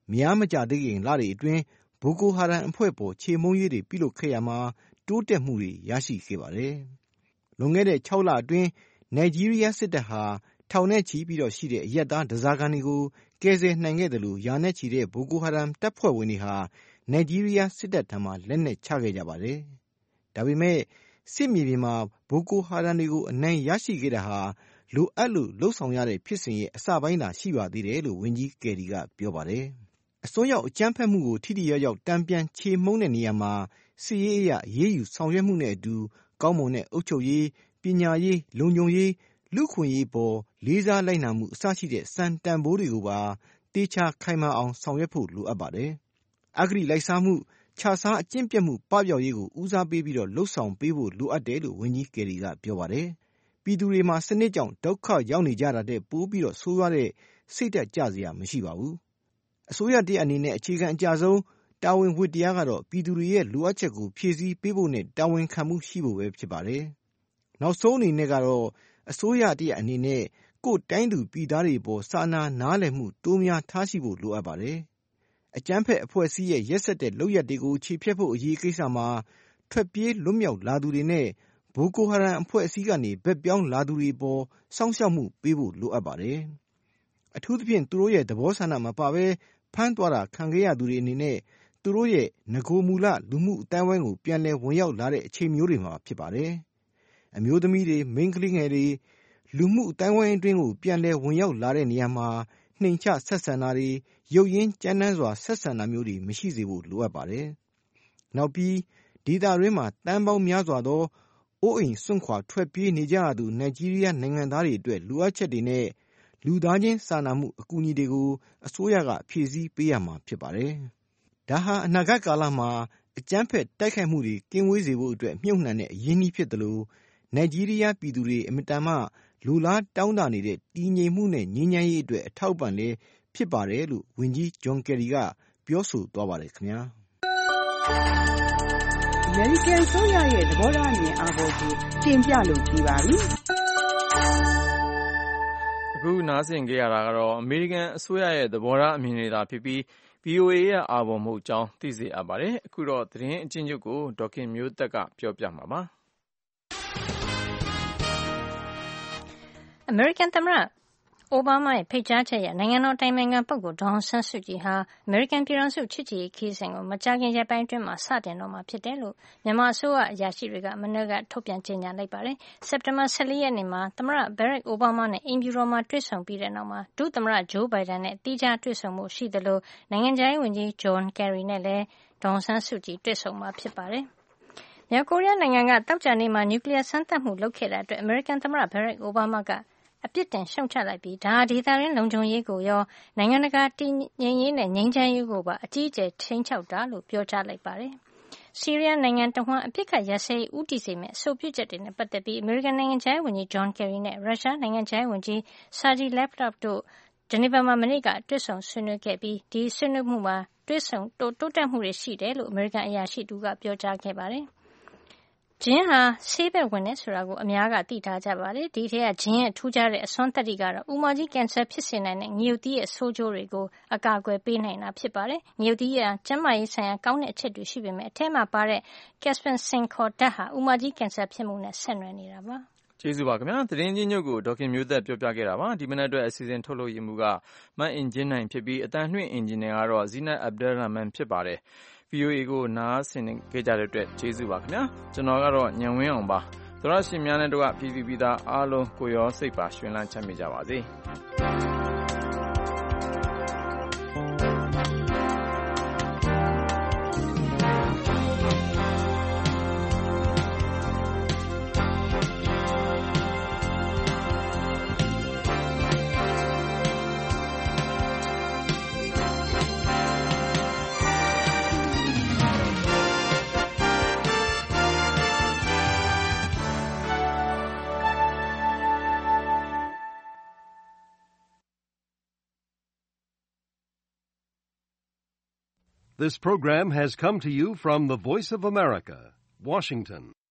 မများမကြာသေးခင်လတွေအတွင်းဘိုကိုဟာရမ်အဖွဲ့ပေါ်ခြေမုံရေးတွေပြုလုပ်ခဲ့ရမှာတိုးတက်မှုတွေရရှိခဲ့ပါတယ်။လွန်ခဲ့တဲ့၆လအတွင်းနိုင်ဂျီးရီးယားစစ်တပ်ဟာထောင်နဲ့ချီပြီးတော့ရှိတဲ့အရက်သားဒဇာခံတွေကိုကယ်ဆယ်နိုင်ခဲ့တယ်လို့ယာနဲ့ချီတဲ့ဘိုကိုဟာရမ်တပ်ဖွဲ့ဝင်တွေဟာနိုင်ဂျီးရီးယားစစ်တပ်ထံမှလက်နက်ချခဲ့ကြပါတယ်။ဒါပေမဲ့စစ်မြေပြင်မှာဘိုကိုဟာရမ်တွေကိုအနိုင်ရရှိခဲ့တာဟာလိုအပ်လို့လှုပ်ဆောင်ရတဲ့ဖြစ်စဉ်ရဲ့အစပိုင်းသာရှိပါသေးတယ်လို့ဝန်ကြီးကယ်ရီကပြောပါတယ်။အစွန်းရောက်အကြမ်းဖက်မှုကိုထိထိရောက်ရောက်တံပြန်ချေမှုန်းတဲ့နေရာမှာစစ်ရေးအရအရေးယူဆောင်ရွက်မှုနဲ့အတူကောင်းမွန်တဲ့အုပ်ချုပ်ရေးပညာရေးလုံခြုံရေးလူခွင့်ရေးပေါ်လေးစားလိုက်နာမှုအစရှိတဲ့စံတန်ဖိုးတွေကိုပါတေချာခိုင်မာအောင်ဆောင်ရွက်ဖို့လိုအပ်ပါတယ်။အဂတိလိုက်စားမှုခြားစားအကျင့်ပြတ်မှုပပျောက်ရေးကိုဦးစားပေးပြီးတော့လှုပ်ဆောင်ပေးဖို့လိုအပ်တယ်လို့ဝန်ကြီးကယ်ရီကပြောပါတယ်။ပြည်သူတွေမှာစနစ်ကြောင့်ဒုက္ခရောက်နေကြတာတဲ့ပိုးပြီးတော့ဆိုးရွားတဲ့စိတ်ဓာတ်ကြစရာမရှိပါဘူး။အစိုးရတရားအနေနဲ့အခြေခံအကြဆုံးတာဝန်ဝတ္တရားကတော့ပြည်သူတွေရဲ့လိုအပ်ချက်ကိုဖြည့်ဆည်းပေးဖို့နဲ့တာဝန်ခံမှုရှိဖို့ပဲဖြစ်ပါတယ်။နောက်ဆုံးအနေနဲ့ကတော့အစိုးရတရားအနေနဲ့ကိုယ်တိုင်းသူပြည်သားတွေပေါ်စာနာနားလည်မှုတိုးများထားရှိဖို့လိုအပ်ပါတယ်။အကြမ်းဖက်အဖွဲ့အစည်းရဲ့ရက်စက်တဲ့လုပ်ရက်တွေကိုခြေဖျက်ဖို့အရေးကိစ္စမှာထွက်ပြေးလွတ်မြောက်လာသူတွေနဲ့ဘိုကိုဟာရမ်အဖွဲ့အစည်းကနေဘက်ပြောင်းလာသူတွေပေါ်စောင့်ရှောက်မှုပေးဖို့လိုအပ်ပါတယ်။အထူးသဖြင့်သူတို့ရဲ့သဘောဆန္ဒမပါဘဲဖမ်းသွားတာခံခဲ့ရသူတွေအနေနဲ့သူတို့ရဲ့ငကိုမူလလူမှုအတိုင်းဝိုင်းကိုပြန်လည်ဝင်ရောက်လာတဲ့အချိန်မျိုးတွေမှာဖြစ်ပါတယ်။အမျိုးသမီးတွေမိန်းကလေးငယ်တွေလူမှုအတိုင်းဝိုင်းအတွင်းကိုပြန်လည်ဝင်ရောက်လာတဲ့နေရာမှာနှိမ်ချဆက်ဆံတာတွေရုပ်ရင်းကြမ်းတမ်းစွာဆက်ဆံတာမျိုးတွေမရှိစေဖို့လိုအပ်ပါတယ်။နောက်ပြီးဒေသတွင်းမှာတန်းပေါင်းများစွာသောအိုးအိမ်စွန့်ခွာထွက်ပြေးနေကြရသူနိုင်ဂျီးရီးယားနိုင်ငံသားတွေအတွက်လိုအပ်ချက်တွေနဲ့လူသားချင်းစာနာမှုအကူအညီတွေကိုအစိုးရကဖြည့်ဆည်းပေးရမှာဖြစ်ပါတယ်။ဒါဟာအနာဂတ်ကာလမှာအကြမ်းဖက်တိုက်ခိုက်မှုတွေကင်းဝေးစေဖို့အတွက်မြုပ်နှံတဲ့အရင်းအနှီးဖြစ်တယ်လို့နိုင်ဂျီးရီးယားပြည်သူတွေအမတန်မှလူလားတောင်းတနေတဲ့တည်ငြိမ်မှုနဲ့ငြိမ်းချမ်းရေးအတွက်အထောက်ပံ့လည်းဖြစ်ပါတယ်လို့ဝန်ကြီးဂျွန်ကယ်ရီကပြောဆိုသွားပါတယ်ခင်ဗျာအမေရိကန်ဆိုရရဲ့သဘောထားအမြင်အာဘော်ကိုတင်ပြလို့ပြီးပါပြီအခုနားဆင်ကြရတာကတော့အမေရိကန်အစိုးရရဲ့သဘောထားအမြင်တွေသာဖြစ်ပြီး ဗီအိုအေ ရဲ့အာဘော်မဟုတ်ကြောင်းသိစေအပ်ပါတယ်အခုတော့သတင်းအချင်းချုပ်ကိုဒေါက်ခင်မျိုးသက်ကပြောပြမှာပါအမေရိကန်သမ္မတအိုဘားမားရဲ့ဖိတ်ကြားချက်အရနိုင်ငံတော်အတိုင်ပင်ခံပုဂ္ဂိုလ်ဒေါ်အောင်ဆန်းစုကြည်ဟာအမေရိကန်ပြည်ထောင်စုချစ်ကြည်ရေးခရီးစဉ်ကိုမကြာခင်ရက်ပိုင်းအတွင်းမှာစတင်တော့မှာဖြစ်တယ်လို့မြန်မာအစိုးရအရာရှိတွေကမနေ့ကထုတ်ပြန်ကြေညာလိုက်ပါတယ်။စက်တင်ဘာ၁၄ရက်နေ့မှာသမ္မတဘရက်အိုဘားမားနဲ့အိမ်ဖြူတော်မှာတွေ့ဆုံပြီးတဲ့နောက်မှာဒုသမ္မတဂျိုးဘိုင်ဒန်နဲ့သီးခြားတွေ့ဆုံမှုရှိသလိုနိုင်ငံခြားရေးဝန်ကြီးဂျွန်ကယ်ရီနဲ့လည်းဒေါ်အောင်ဆန်းစုကြည်တွေ့ဆုံမှာဖြစ်ပါတယ်။မြောက်ကိုရီးယားနိုင်ငံကသောကြာနေ့မှာနျူကလီးယားစမ်းသပ်မှုလုပ်ခဲ့တာအတွက်အမေရိကန်သမ္မတဘရက်အိုဘားမားကအပြစ်တင်ရှုံချလိုက်ပြီးဒါဟာဒေသရင်းလုံခြုံရေးကိုရောနိုင်ငံတကာတည်ငြိမ်ရေးနဲ့ငြိမ်းချမ်းရေးကိုပါအကြီးအကျယ်ထိန်းချုပ်တာလို့ပြောကြားလိုက်ပါတယ်။ဆီးရီးယားနိုင်ငံတဝှမ်းအပစ်အခတ်ရပ်စဲရေးဦးတည်စေမယ့်အဆိုပြုချက်တွေနဲ့ပတ်သက်ပြီးအမေရိကန်နိုင်ငံခြားရေးဝန်ကြီးဂျွန်ကယ်ရီနဲ့ရုရှားနိုင်ငံခြားရေးဝန်ကြီးဆာဂျီလက်ဗ်ရော့ဗ်တို့ဂျနီဗာမှာမနေ့ကတွေ့ဆုံဆွေးနွေးခဲ့ပြီးဒီဆွေးနွေးမှုမှာတွေ့ဆုံတိုးတက်မှုတွေရှိတယ်လို့အမေရိကန်အရာရှိတူကပြောကြားခဲ့ပါတယ်။ဂျင်းဟာဆေးဘက်ဝင်တယ်ဆိုတာကိုအများကသိထားကြပါတယ်။ဒီထဲကဂျင်းရဲ့ထူးခြားတဲ့အစွမ်းသတ္တိကတော့ဥမာကြီးကင်ဆာဖြစ်စေနိုင်တဲ့ငရုတ်သီးရဲ့ဆိုးကျိုးတွေကိုအကာအကွယ်ပေးနိုင်တာဖြစ်ပါတယ်။ငရုတ်သီးရဲ့ကျန်းမာရေးဆိုင်ရာကောင်းတဲ့အချက်တွေရှိပေမဲ့အထက်မှာပါတဲ့ Caspin-Syn ခေါ်ဓာတ်ဟာဥမာကြီးကင်ဆာဖြစ်မှုနဲ့ဆက်နွယ်နေတာပါ။ကျေးဇူးပါခင်ဗျာသတင်းချင်းညုတ်ကိုဒေါက်ခင်မျိုးသက်ပြောပြခဲ့တာပါဒီမနက်အတွက်အစီအစဉ်ထုတ်လို့ရမှုကမတ်အင်ဂျင်နိုင်ဖြစ်ပြီးအတန်လွှင့်အင်ဂျင်နီယာကတော့ဇီနတ်အဗ်ဒယ်ရာမန်ဖြစ်ပါတယ်ဗီအိုအေကိုနားဆင်ကြကြတဲ့အတွက်ကျေးဇူးပါခင်ဗျာကျွန်တော်ကတော့ညံဝင်းအောင်ပါသောရရှင်များနဲ့တို့ကပြည်သူပြည်သားအားလုံးကိုရောစိတ်ပါရှင်လန်းချမ်းမြေ့ကြပါစေ This program has come to you from the Voice of America, Washington.